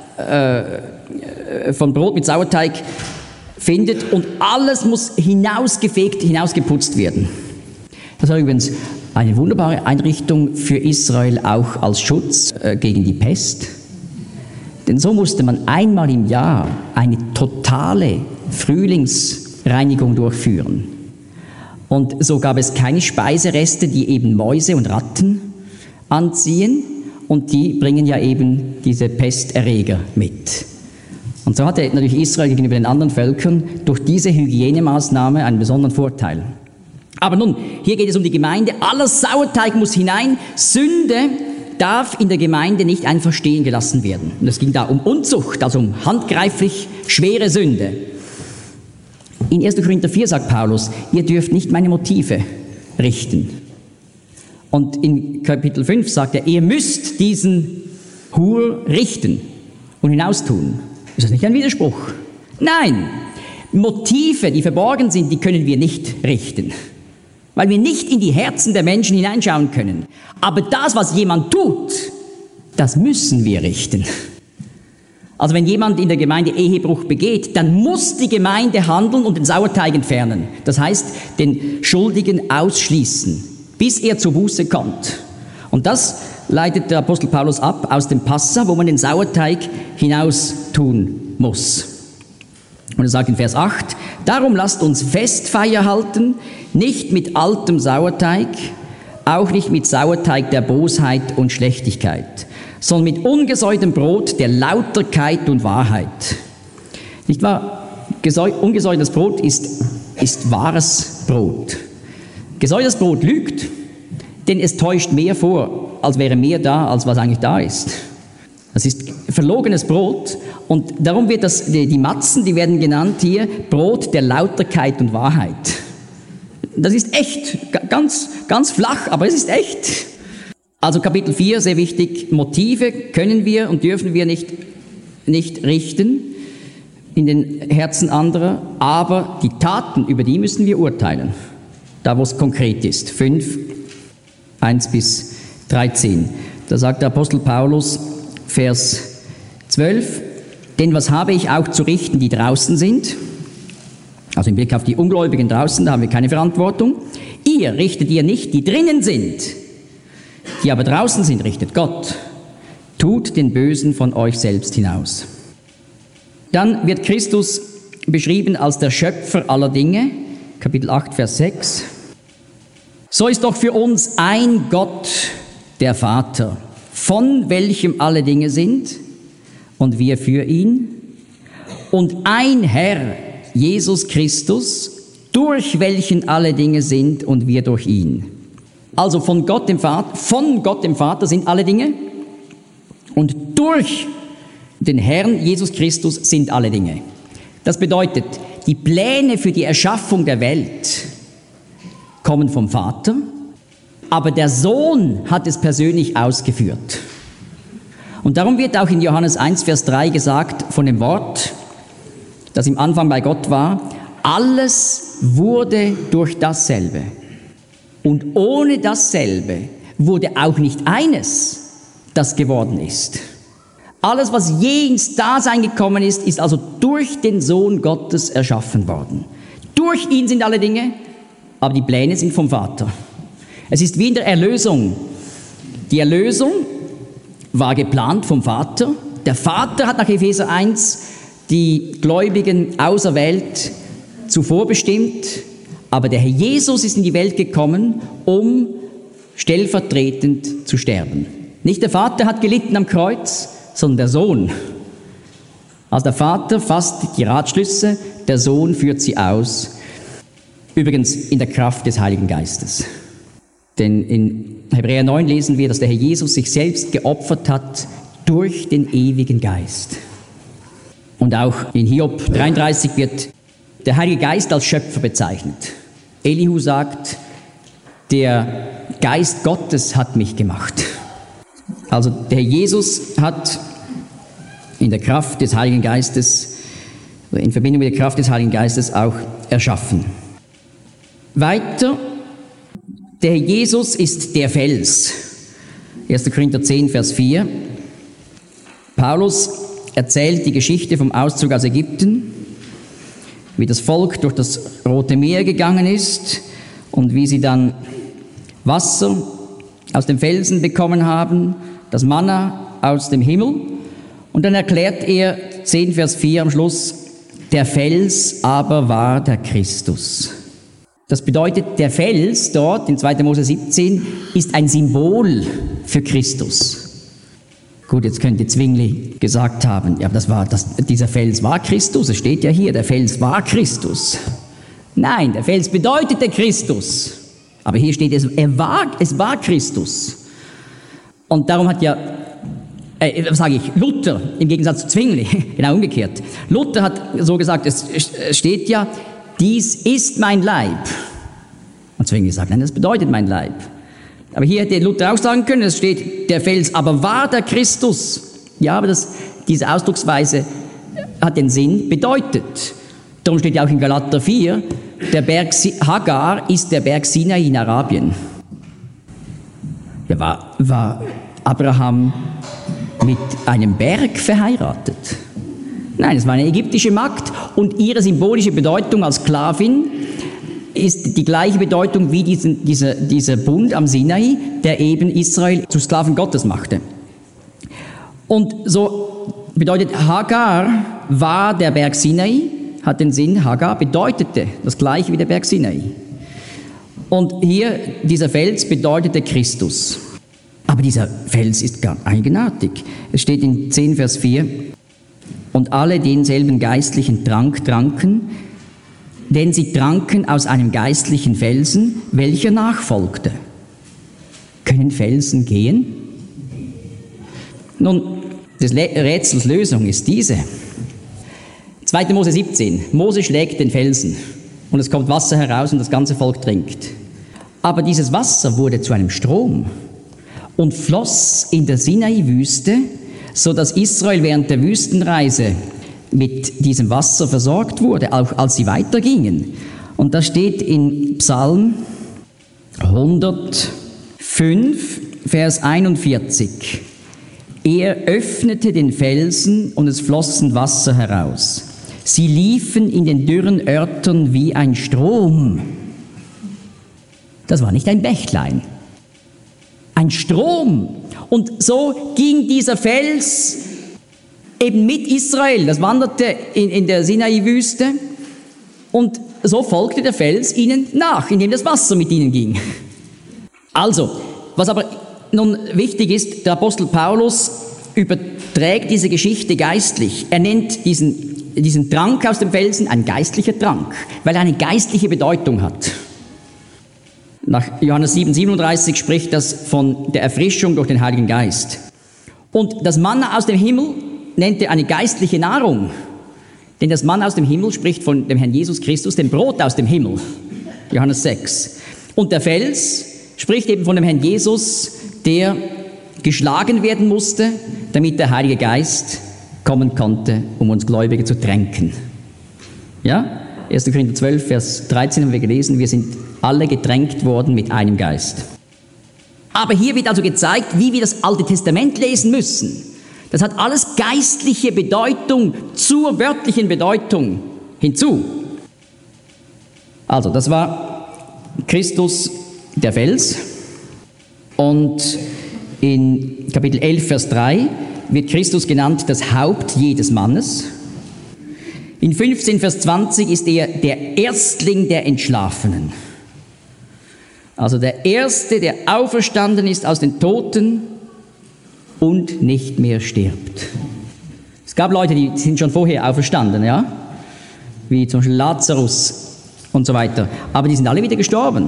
von Brot mit Sauerteig findet, und alles muss hinausgefegt, hinausgeputzt werden. Das war übrigens eine wunderbare Einrichtung für Israel, auch als Schutz gegen die Pest. Denn so musste man einmal im Jahr eine totale Frühlingsreinigung durchführen. Und so gab es keine Speisereste, die eben Mäuse und Ratten anziehen, und die bringen ja eben diese Pesterreger mit. Und so hatte natürlich Israel gegenüber den anderen Völkern durch diese Hygienemaßnahme einen besonderen Vorteil. Aber nun, hier geht es um die Gemeinde. Aller Sauerteig muss hinein. Sünde darf in der Gemeinde nicht einfach stehen gelassen werden. Und es ging da um Unzucht, also um handgreiflich schwere Sünde. In 1. Korinther 4 sagt Paulus, ihr dürft nicht meine Motive richten. Und in Kapitel 5 sagt er, ihr müsst diesen Hur richten und hinaustun. Ist das nicht ein Widerspruch? Nein, Motive, die verborgen sind, die können wir nicht richten, weil wir nicht in die Herzen der Menschen hineinschauen können. Aber das, was jemand tut, das müssen wir richten. Also wenn jemand in der Gemeinde Ehebruch begeht, dann muss die Gemeinde handeln und den Sauerteig entfernen. Das heißt, den Schuldigen ausschließen, bis er zur Buße kommt. Und das leitet der Apostel Paulus ab aus dem Passa, wo man den Sauerteig hinaus tun muss. Und er sagt in Vers 8, darum lasst uns Festfeier halten, nicht mit altem Sauerteig, auch nicht mit Sauerteig der Bosheit und Schlechtigkeit, sondern mit ungesäuertem Brot der Lauterkeit und Wahrheit. Nicht wahr? Ungesäuertes Brot ist wahres Brot. Gesäuertes Brot lügt, denn es täuscht mehr vor, als wäre mehr da, als was eigentlich da ist. Das ist verlogenes Brot, und darum wird die Matzen, die werden genannt hier Brot der Lauterkeit und Wahrheit. Das ist echt, ganz, ganz flach, aber es ist echt. Also Kapitel 4, sehr wichtig, Motive können wir und dürfen wir nicht richten in den Herzen anderer, aber die Taten, über die müssen wir urteilen, da wo es konkret ist. 5, 1 bis 13. Da sagt der Apostel Paulus, Vers 12, denn was habe ich auch zu richten, die draußen sind? Also im Blick auf die Ungläubigen draußen, da haben wir keine Verantwortung. Ihr richtet ihr nicht, die drinnen sind. Die aber draußen sind, richtet Gott. Tut den Bösen von euch selbst hinaus. Dann wird Christus beschrieben als der Schöpfer aller Dinge. Kapitel 8, Vers 6. So ist doch für uns ein Gott, der Vater, von welchem alle Dinge sind und wir für ihn, und ein Herr, Jesus Christus, durch welchen alle Dinge sind und wir durch ihn. Also von Gott dem Vater sind alle Dinge und durch den Herrn Jesus Christus sind alle Dinge. Das bedeutet, die Pläne für die Erschaffung der Welt kommen vom Vater, aber der Sohn hat es persönlich ausgeführt. Und darum wird auch in Johannes 1, Vers 3 gesagt von dem Wort, das im Anfang bei Gott war, alles wurde durch dasselbe. Und ohne dasselbe wurde auch nicht eines, das geworden ist. Alles, was je ins Dasein gekommen ist, ist also durch den Sohn Gottes erschaffen worden. Durch ihn sind alle Dinge, aber die Pläne sind vom Vater. Es ist wie in der Erlösung. Die Erlösung war geplant vom Vater. Der Vater hat nach Epheser 1 die Gläubigen auserwählt, zuvor bestimmt, aber der Herr Jesus ist in die Welt gekommen, um stellvertretend zu sterben. Nicht der Vater hat gelitten am Kreuz, sondern der Sohn. Also der Vater fasst die Ratschlüsse, der Sohn führt sie aus. Übrigens in der Kraft des Heiligen Geistes. Denn in Hebräer 9 lesen wir, dass der Herr Jesus sich selbst geopfert hat durch den ewigen Geist. Und auch in Hiob 33 wird der Heilige Geist als Schöpfer bezeichnet. Elihu sagt, der Geist Gottes hat mich gemacht. Also der Herr Jesus hat in der Kraft des Heiligen Geistes, in Verbindung mit der Kraft des Heiligen Geistes auch erschaffen. Weiter, der Herr Jesus ist der Fels. 1. Korinther 10, Vers 4. Paulus erzählt die Geschichte vom Auszug aus Ägypten, wie das Volk durch das Rote Meer gegangen ist und wie sie dann Wasser aus dem Felsen bekommen haben, das Manna aus dem Himmel. Und dann erklärt er 10 Vers 4 am Schluss, der Fels aber war der Christus. Das bedeutet, der Fels dort in 2. Mose 17 ist ein Symbol für Christus. Gut, jetzt könnte Zwingli gesagt haben, ja, dieser Fels war Christus, es steht ja hier, der Fels war Christus. Nein, der Fels bedeutete Christus. Aber hier steht es war Christus. Und darum hat Luther im Gegensatz zu Zwingli, genau umgekehrt. Luther hat so gesagt, es steht ja, dies ist mein Leib. Und Zwingli sagt, nein, das bedeutet mein Leib. Aber hier hätte Luther auch sagen können, es steht, der Fels aber war der Christus. Ja, aber diese Ausdrucksweise hat den Sinn bedeutet. Darum steht ja auch in Galater 4, der Berg Hagar ist der Berg Sinai in Arabien. Ja, war Abraham mit einem Berg verheiratet? Nein, es war eine ägyptische Magd und ihre symbolische Bedeutung als Sklavin ist die gleiche Bedeutung wie dieser Bund am Sinai, der eben Israel zu Sklaven Gottes machte. Und so bedeutet Hagar war der Berg Sinai, hat den Sinn, Hagar bedeutete das gleiche wie der Berg Sinai. Und hier, dieser Fels bedeutete Christus. Aber dieser Fels ist gar eigenartig. Es steht in 10 Vers 4, und alle denselben geistlichen Trank tranken, denn sie tranken aus einem geistlichen Felsen, welcher nachfolgte. Können Felsen gehen? Nun, des Rätsels Lösung ist diese. 2. Mose 17. Mose schlägt den Felsen und es kommt Wasser heraus und das ganze Volk trinkt. Aber dieses Wasser wurde zu einem Strom und floss in der Sinai-Wüste, so dass Israel während der Wüstenreise mit diesem Wasser versorgt wurde, auch als sie weitergingen. Und das steht in Psalm 105, Vers 41. Er öffnete den Felsen und es flossen Wasser heraus. Sie liefen in den dürren Örtern wie ein Strom. Das war nicht ein Bächlein. Ein Strom. Und so ging dieser Fels eben mit Israel. Das wanderte in der Sinai-Wüste. Und so folgte der Fels ihnen nach, indem das Wasser mit ihnen ging. Also, was aber nun wichtig ist, der Apostel Paulus überträgt diese Geschichte geistlich. Er nennt diesen Trank aus dem Felsen ein geistlicher Trank, weil er eine geistliche Bedeutung hat. Nach Johannes 7,37 spricht das von der Erfrischung durch den Heiligen Geist. Und das Manna aus dem Himmel nennt er eine geistliche Nahrung. Denn das Manna aus dem Himmel spricht von dem Herrn Jesus Christus, dem Brot aus dem Himmel. Johannes 6. Und der Fels spricht eben von dem Herrn Jesus, der geschlagen werden musste, damit der Heilige Geist kommen konnte, um uns Gläubige zu tränken. Ja? 1. Korinther 12, Vers 13 haben wir gelesen, wir sind alle getränkt worden mit einem Geist. Aber hier wird also gezeigt, wie wir das Alte Testament lesen müssen. Das hat alles geistliche Bedeutung zur wörtlichen Bedeutung hinzu. Also, das war Christus, der Fels. Und in Kapitel 11, Vers 3 wird Christus genannt das Haupt jedes Mannes. In 15, Vers 20 ist er der Erstling der Entschlafenen. Also der Erste, der auferstanden ist aus den Toten und nicht mehr stirbt. Es gab Leute, die sind schon vorher auferstanden, ja? Wie zum Beispiel Lazarus und so weiter. Aber die sind alle wieder gestorben.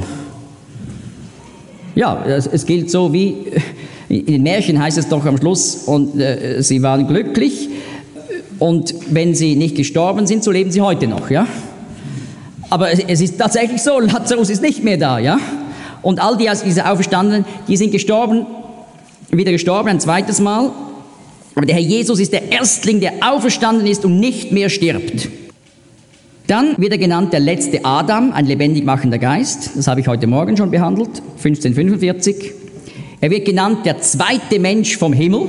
Ja, es gilt so wie, in den Märchen heißt es doch am Schluss, und sie waren glücklich, und wenn sie nicht gestorben sind, so leben sie heute noch, ja? Aber es ist tatsächlich so, Lazarus ist nicht mehr da, ja? Und all die aus dieser Auferstandenen, die sind gestorben, wieder gestorben, ein zweites Mal. Aber der Herr Jesus ist der Erstling, der auferstanden ist und nicht mehr stirbt. Dann wird er genannt der letzte Adam, ein lebendig machender Geist. Das habe ich heute Morgen schon behandelt, 1545. Er wird genannt der zweite Mensch vom Himmel.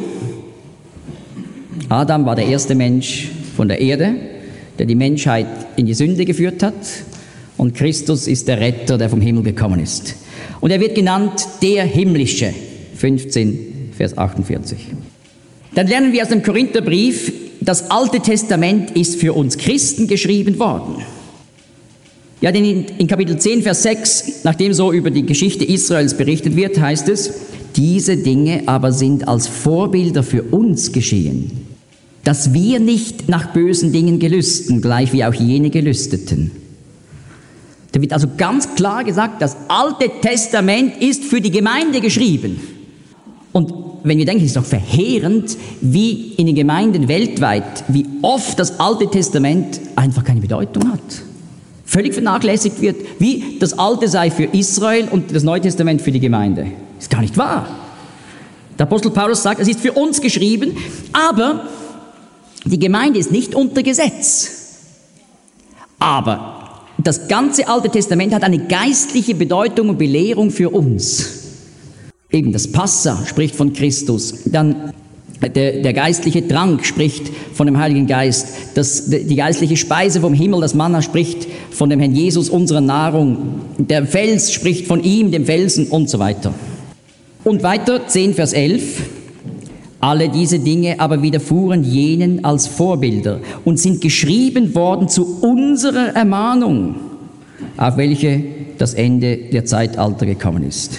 Adam war der erste Mensch von der Erde, der die Menschheit in die Sünde geführt hat. Und Christus ist der Retter, der vom Himmel gekommen ist. Und er wird genannt der Himmlische, 15, Vers 48. Dann lernen wir aus dem Korintherbrief, das Alte Testament ist für uns Christen geschrieben worden. Ja, denn in Kapitel 10, Vers 6, nachdem so über die Geschichte Israels berichtet wird, heißt es, diese Dinge aber sind als Vorbilder für uns geschehen, dass wir nicht nach bösen Dingen gelüsten, gleich wie auch jene gelüsteten. Da wird also ganz klar gesagt, das Alte Testament ist für die Gemeinde geschrieben. Und wenn wir denken, ist es doch verheerend, wie in den Gemeinden weltweit, wie oft das Alte Testament einfach keine Bedeutung hat. Völlig vernachlässigt wird, wie das Alte sei für Israel und das Neue Testament für die Gemeinde. Ist gar nicht wahr. Der Apostel Paulus sagt, es ist für uns geschrieben, aber die Gemeinde ist nicht unter Gesetz. Aber das ganze Alte Testament hat eine geistliche Bedeutung und Belehrung für uns. Eben das Passa spricht von Christus, dann der geistliche Trank spricht von dem Heiligen Geist, die geistliche Speise vom Himmel, das Manna spricht von dem Herrn Jesus, unserer Nahrung, der Fels spricht von ihm, dem Felsen und so weiter. Und weiter, 10 Vers 11, alle diese Dinge aber widerfuhren jenen als Vorbilder und sind geschrieben worden zu unserer Ermahnung, auf welche das Ende der Zeitalter gekommen ist.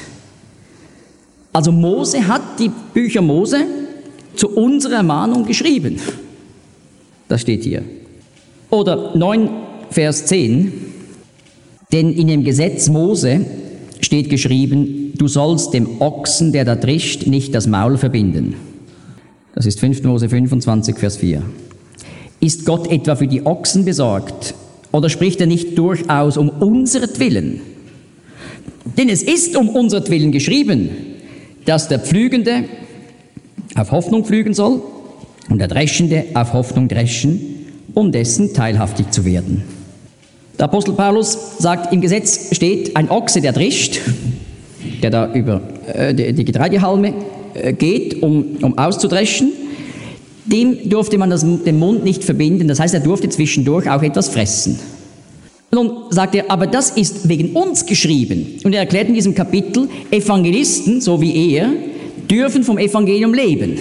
Also Mose hat die Bücher Mose zu unserer Ermahnung geschrieben. Das steht hier. Oder 9 Vers 10, denn in dem Gesetz Mose steht geschrieben, du sollst dem Ochsen, der da drischt, nicht das Maul verbinden. Das ist 5. Mose 25, Vers 4. Ist Gott etwa für die Ochsen besorgt? Oder spricht er nicht durchaus um unseretwillen? Denn es ist um unseretwillen geschrieben, dass der Pflügende auf Hoffnung pflügen soll und der Dreschende auf Hoffnung dreschen, um dessen teilhaftig zu werden. Der Apostel Paulus sagt, im Gesetz steht, ein Ochse, der drischt, der da über die Getreidehalme geht, um auszudreschen, dem durfte man den Mund nicht verbinden, das heißt, er durfte zwischendurch auch etwas fressen. Nun sagt er, aber das ist wegen uns geschrieben. Und er erklärt in diesem Kapitel, Evangelisten, so wie er, dürfen vom Evangelium leben.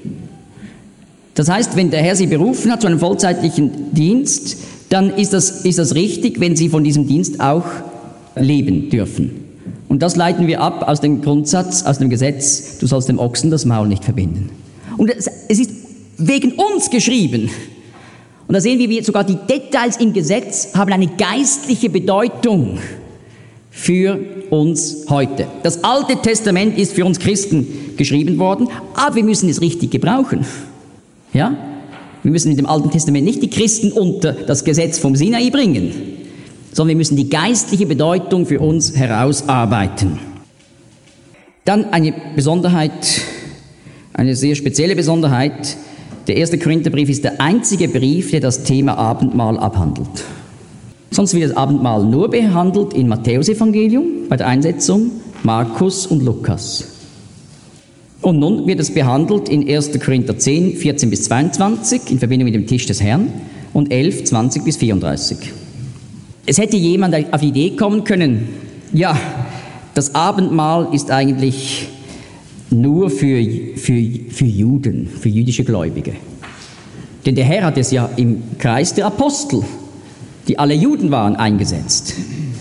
Das heißt, wenn der Herr sie berufen hat zu einem vollzeitlichen Dienst, dann ist das richtig, wenn sie von diesem Dienst auch leben dürfen. Und das leiten wir ab aus dem Grundsatz, aus dem Gesetz, du sollst dem Ochsen das Maul nicht verbinden. Und es ist wegen uns geschrieben. Und da sehen wir, wie sogar die Details im Gesetz haben eine geistliche Bedeutung für uns heute. Das Alte Testament ist für uns Christen geschrieben worden, aber wir müssen es richtig gebrauchen. Ja? Wir müssen in dem Alten Testament nicht die Christen unter das Gesetz vom Sinai bringen, sondern wir müssen die geistliche Bedeutung für uns herausarbeiten. Dann eine Besonderheit, eine sehr spezielle Besonderheit. Der 1. Korintherbrief ist der einzige Brief, der das Thema Abendmahl abhandelt. Sonst wird das Abendmahl nur behandelt im Matthäusevangelium bei der Einsetzung, Markus und Lukas. Und nun wird es behandelt in 1. Korinther 10, 14 bis 22 in Verbindung mit dem Tisch des Herrn und 11, 20 bis 34. Es hätte jemand auf die Idee kommen können, ja, das Abendmahl ist eigentlich nur für Juden, für jüdische Gläubige. Denn der Herr hat es ja im Kreis der Apostel, die alle Juden waren, eingesetzt.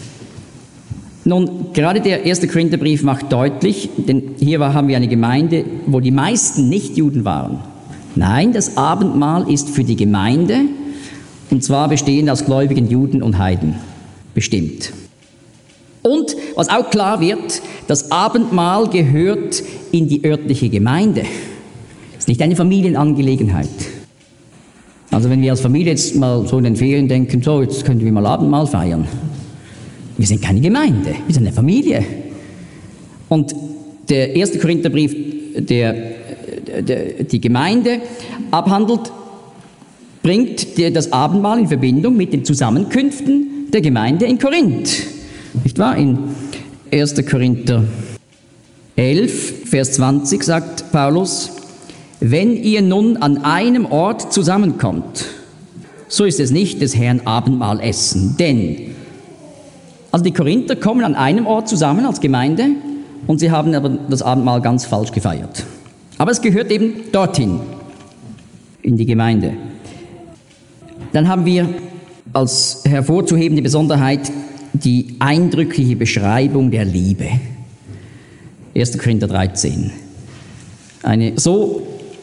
Nun, gerade der 1. Korintherbrief macht deutlich, denn hier haben wir eine Gemeinde, wo die meisten Nicht-Juden waren. Nein, das Abendmahl ist für die Gemeinde, und zwar bestehend aus gläubigen Juden und Heiden, bestimmt. Und was auch klar wird, das Abendmahl gehört in die örtliche Gemeinde. Es ist nicht eine Familienangelegenheit. Also wenn wir als Familie jetzt mal so in den Ferien denken, so jetzt könnten wir mal Abendmahl feiern. Wir sind keine Gemeinde, wir sind eine Familie. Und der 1. Korintherbrief, der die Gemeinde abhandelt, bringt das Abendmahl in Verbindung mit den Zusammenkünften der Gemeinde in Korinth. Nicht wahr? In 1. Korinther 11, Vers 20 sagt Paulus, wenn ihr nun an einem Ort zusammenkommt, so ist es nicht des Herrn Abendmahl essen, denn also die Korinther kommen an einem Ort zusammen als Gemeinde und sie haben aber das Abendmahl ganz falsch gefeiert. Aber es gehört eben dorthin, in die Gemeinde. Dann haben wir als hervorzuhebende Besonderheit die eindrückliche Beschreibung der Liebe. 1. Korinther 13. Eine so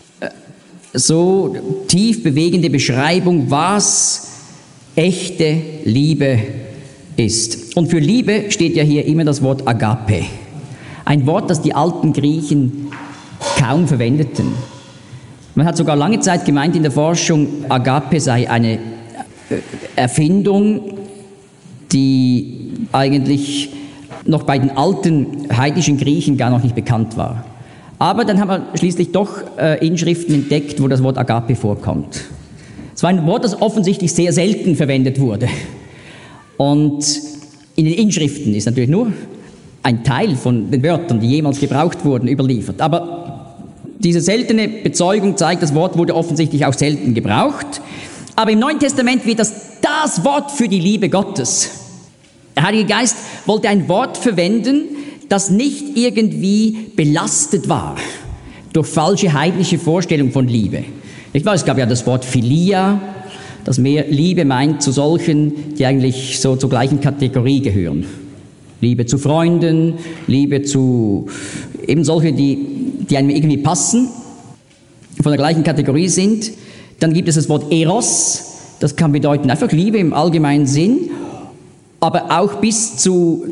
tief bewegende Beschreibung, was echte Liebe ist. Und für Liebe steht ja hier immer das Wort Agape. Ein Wort, das die alten Griechen kaum verwendeten. Man hat sogar lange Zeit gemeint in der Forschung, Agape sei eine Erfindung, die eigentlich noch bei den alten heidnischen Griechen gar noch nicht bekannt war. Aber dann haben wir schließlich doch Inschriften entdeckt, wo das Wort Agape vorkommt. Es war ein Wort, das offensichtlich sehr selten verwendet wurde. Und in den Inschriften ist natürlich nur ein Teil von den Wörtern, die jemals gebraucht wurden, überliefert. Aber diese seltene Bezeugung zeigt, das Wort wurde offensichtlich auch selten gebraucht. Aber im Neuen Testament wird das Wort für die Liebe Gottes. Der Heilige Geist wollte ein Wort verwenden, das nicht irgendwie belastet war durch falsche heidnische Vorstellungen von Liebe. Ich weiß, es gab ja das Wort Philia, das mehr Liebe meint zu solchen, die eigentlich so zur gleichen Kategorie gehören. Liebe zu Freunden, Liebe zu eben solche, die einem irgendwie passen, von der gleichen Kategorie sind. Dann gibt es das Wort Eros, das kann bedeuten einfach Liebe im allgemeinen Sinn, aber auch bis zu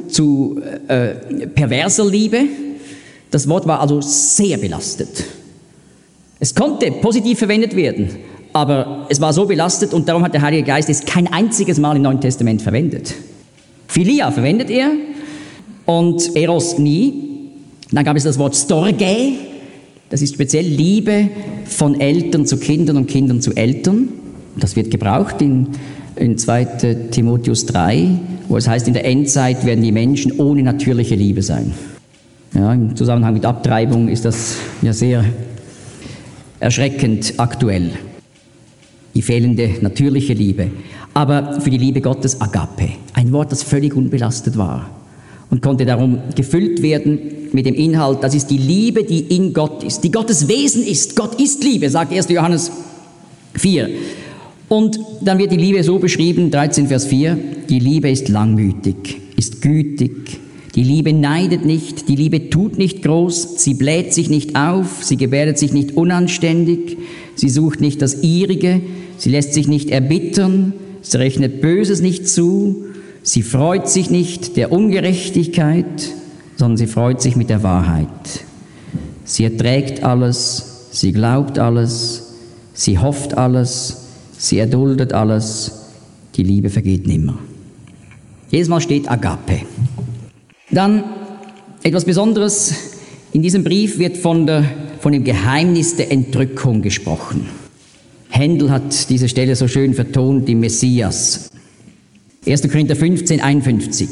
perverser Liebe. Das Wort war also sehr belastet. Es konnte positiv verwendet werden, aber es war so belastet und darum hat der Heilige Geist es kein einziges Mal im Neuen Testament verwendet. Philia verwendet er und Eros nie. Dann gab es das Wort Storge, das ist speziell Liebe von Eltern zu Kindern und Kindern zu Eltern. Das wird gebraucht in 2. Timotheus 3, wo es heißt, in der Endzeit werden die Menschen ohne natürliche Liebe sein. Ja, im Zusammenhang mit Abtreibung ist das ja sehr erschreckend aktuell. Die fehlende natürliche Liebe. Aber für die Liebe Gottes Agape. Ein Wort, das völlig unbelastet war und konnte darum gefüllt werden mit dem Inhalt, das ist die Liebe, die in Gott ist, die Gottes Wesen ist. Gott ist Liebe, sagt 1. Johannes 4. Und dann wird die Liebe so beschrieben, 13 Vers 4, die Liebe ist langmütig, ist gütig, die Liebe neidet nicht, die Liebe tut nicht groß, sie bläht sich nicht auf, sie gebärdet sich nicht unanständig, sie sucht nicht das Ihrige, sie lässt sich nicht erbittern, sie rechnet Böses nicht zu, Sie freut sich nicht der Ungerechtigkeit, sondern sie freut sich mit der Wahrheit. Sie erträgt alles, sie glaubt alles, sie hofft alles, sie erduldet alles. Die Liebe vergeht nimmer. Jedes Mal steht Agape. Dann etwas Besonderes. In diesem Brief wird von dem Geheimnis der Entrückung gesprochen. Händel hat diese Stelle so schön vertont im Messias. 1. Korinther 15, 51.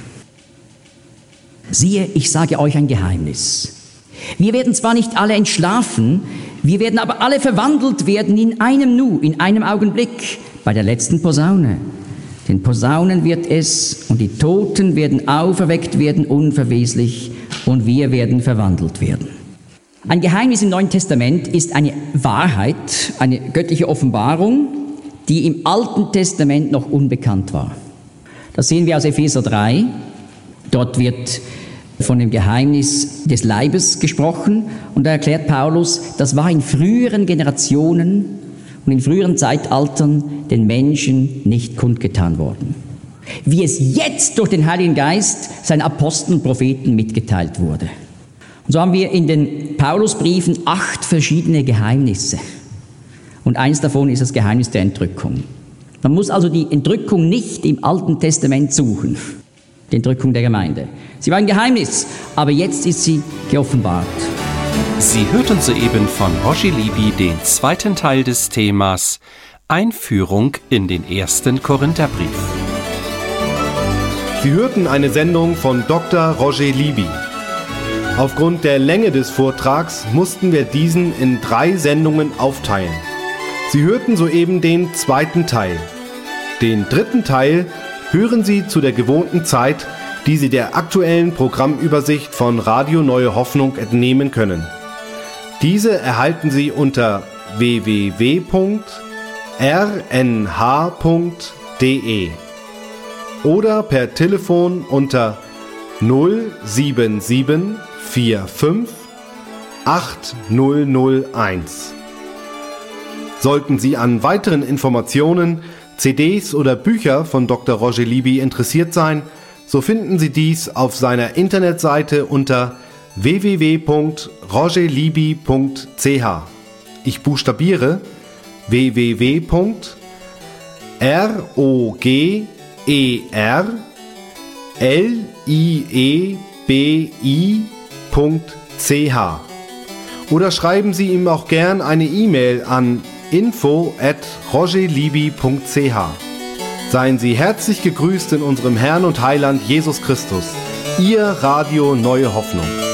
Siehe, ich sage euch ein Geheimnis. Wir werden zwar nicht alle entschlafen, wir werden aber alle verwandelt werden in einem Nu, in einem Augenblick, bei der letzten Posaune. Denn Posaunen wird es, und die Toten werden auferweckt werden, unverweslich, und wir werden verwandelt werden. Ein Geheimnis im Neuen Testament ist eine Wahrheit, eine göttliche Offenbarung, die im Alten Testament noch unbekannt war. Das sehen wir aus Epheser 3. Dort wird von dem Geheimnis des Leibes gesprochen, und da erklärt Paulus, das war in früheren Generationen und in früheren Zeitaltern den Menschen nicht kundgetan worden. Wie es jetzt durch den Heiligen Geist seinen Aposteln und Propheten mitgeteilt wurde. Und so haben wir in den Paulusbriefen 8 verschiedene Geheimnisse. Und eins davon ist das Geheimnis der Entrückung. Man muss also die Entrückung nicht im Alten Testament suchen. Die Entrückung der Gemeinde. Sie war ein Geheimnis, aber jetzt ist sie geoffenbart. Sie hörten soeben von Roger Libby den zweiten Teil des Themas Einführung in den 1. Korintherbrief. Sie hörten eine Sendung von Dr. Roger Libby. Aufgrund der Länge des Vortrags mussten wir diesen in 3 Sendungen aufteilen. Sie hörten soeben den zweiten Teil. Den dritten Teil hören Sie zu der gewohnten Zeit, die Sie der aktuellen Programmübersicht von Radio Neue Hoffnung entnehmen können. Diese erhalten Sie unter www.rnh.de oder per Telefon unter 07745 8001. Sollten Sie an weiteren Informationen, CDs oder Bücher von Dr. Roger Libby interessiert sein, so finden Sie dies auf seiner Internetseite unter www.rogerlibby.ch. Ich buchstabiere www.rogerlibby.ch. Oder schreiben Sie ihm auch gern eine E-Mail an info@rogerlibby.ch. Seien Sie herzlich gegrüßt in unserem Herrn und Heiland Jesus Christus. Ihr Radio Neue Hoffnung.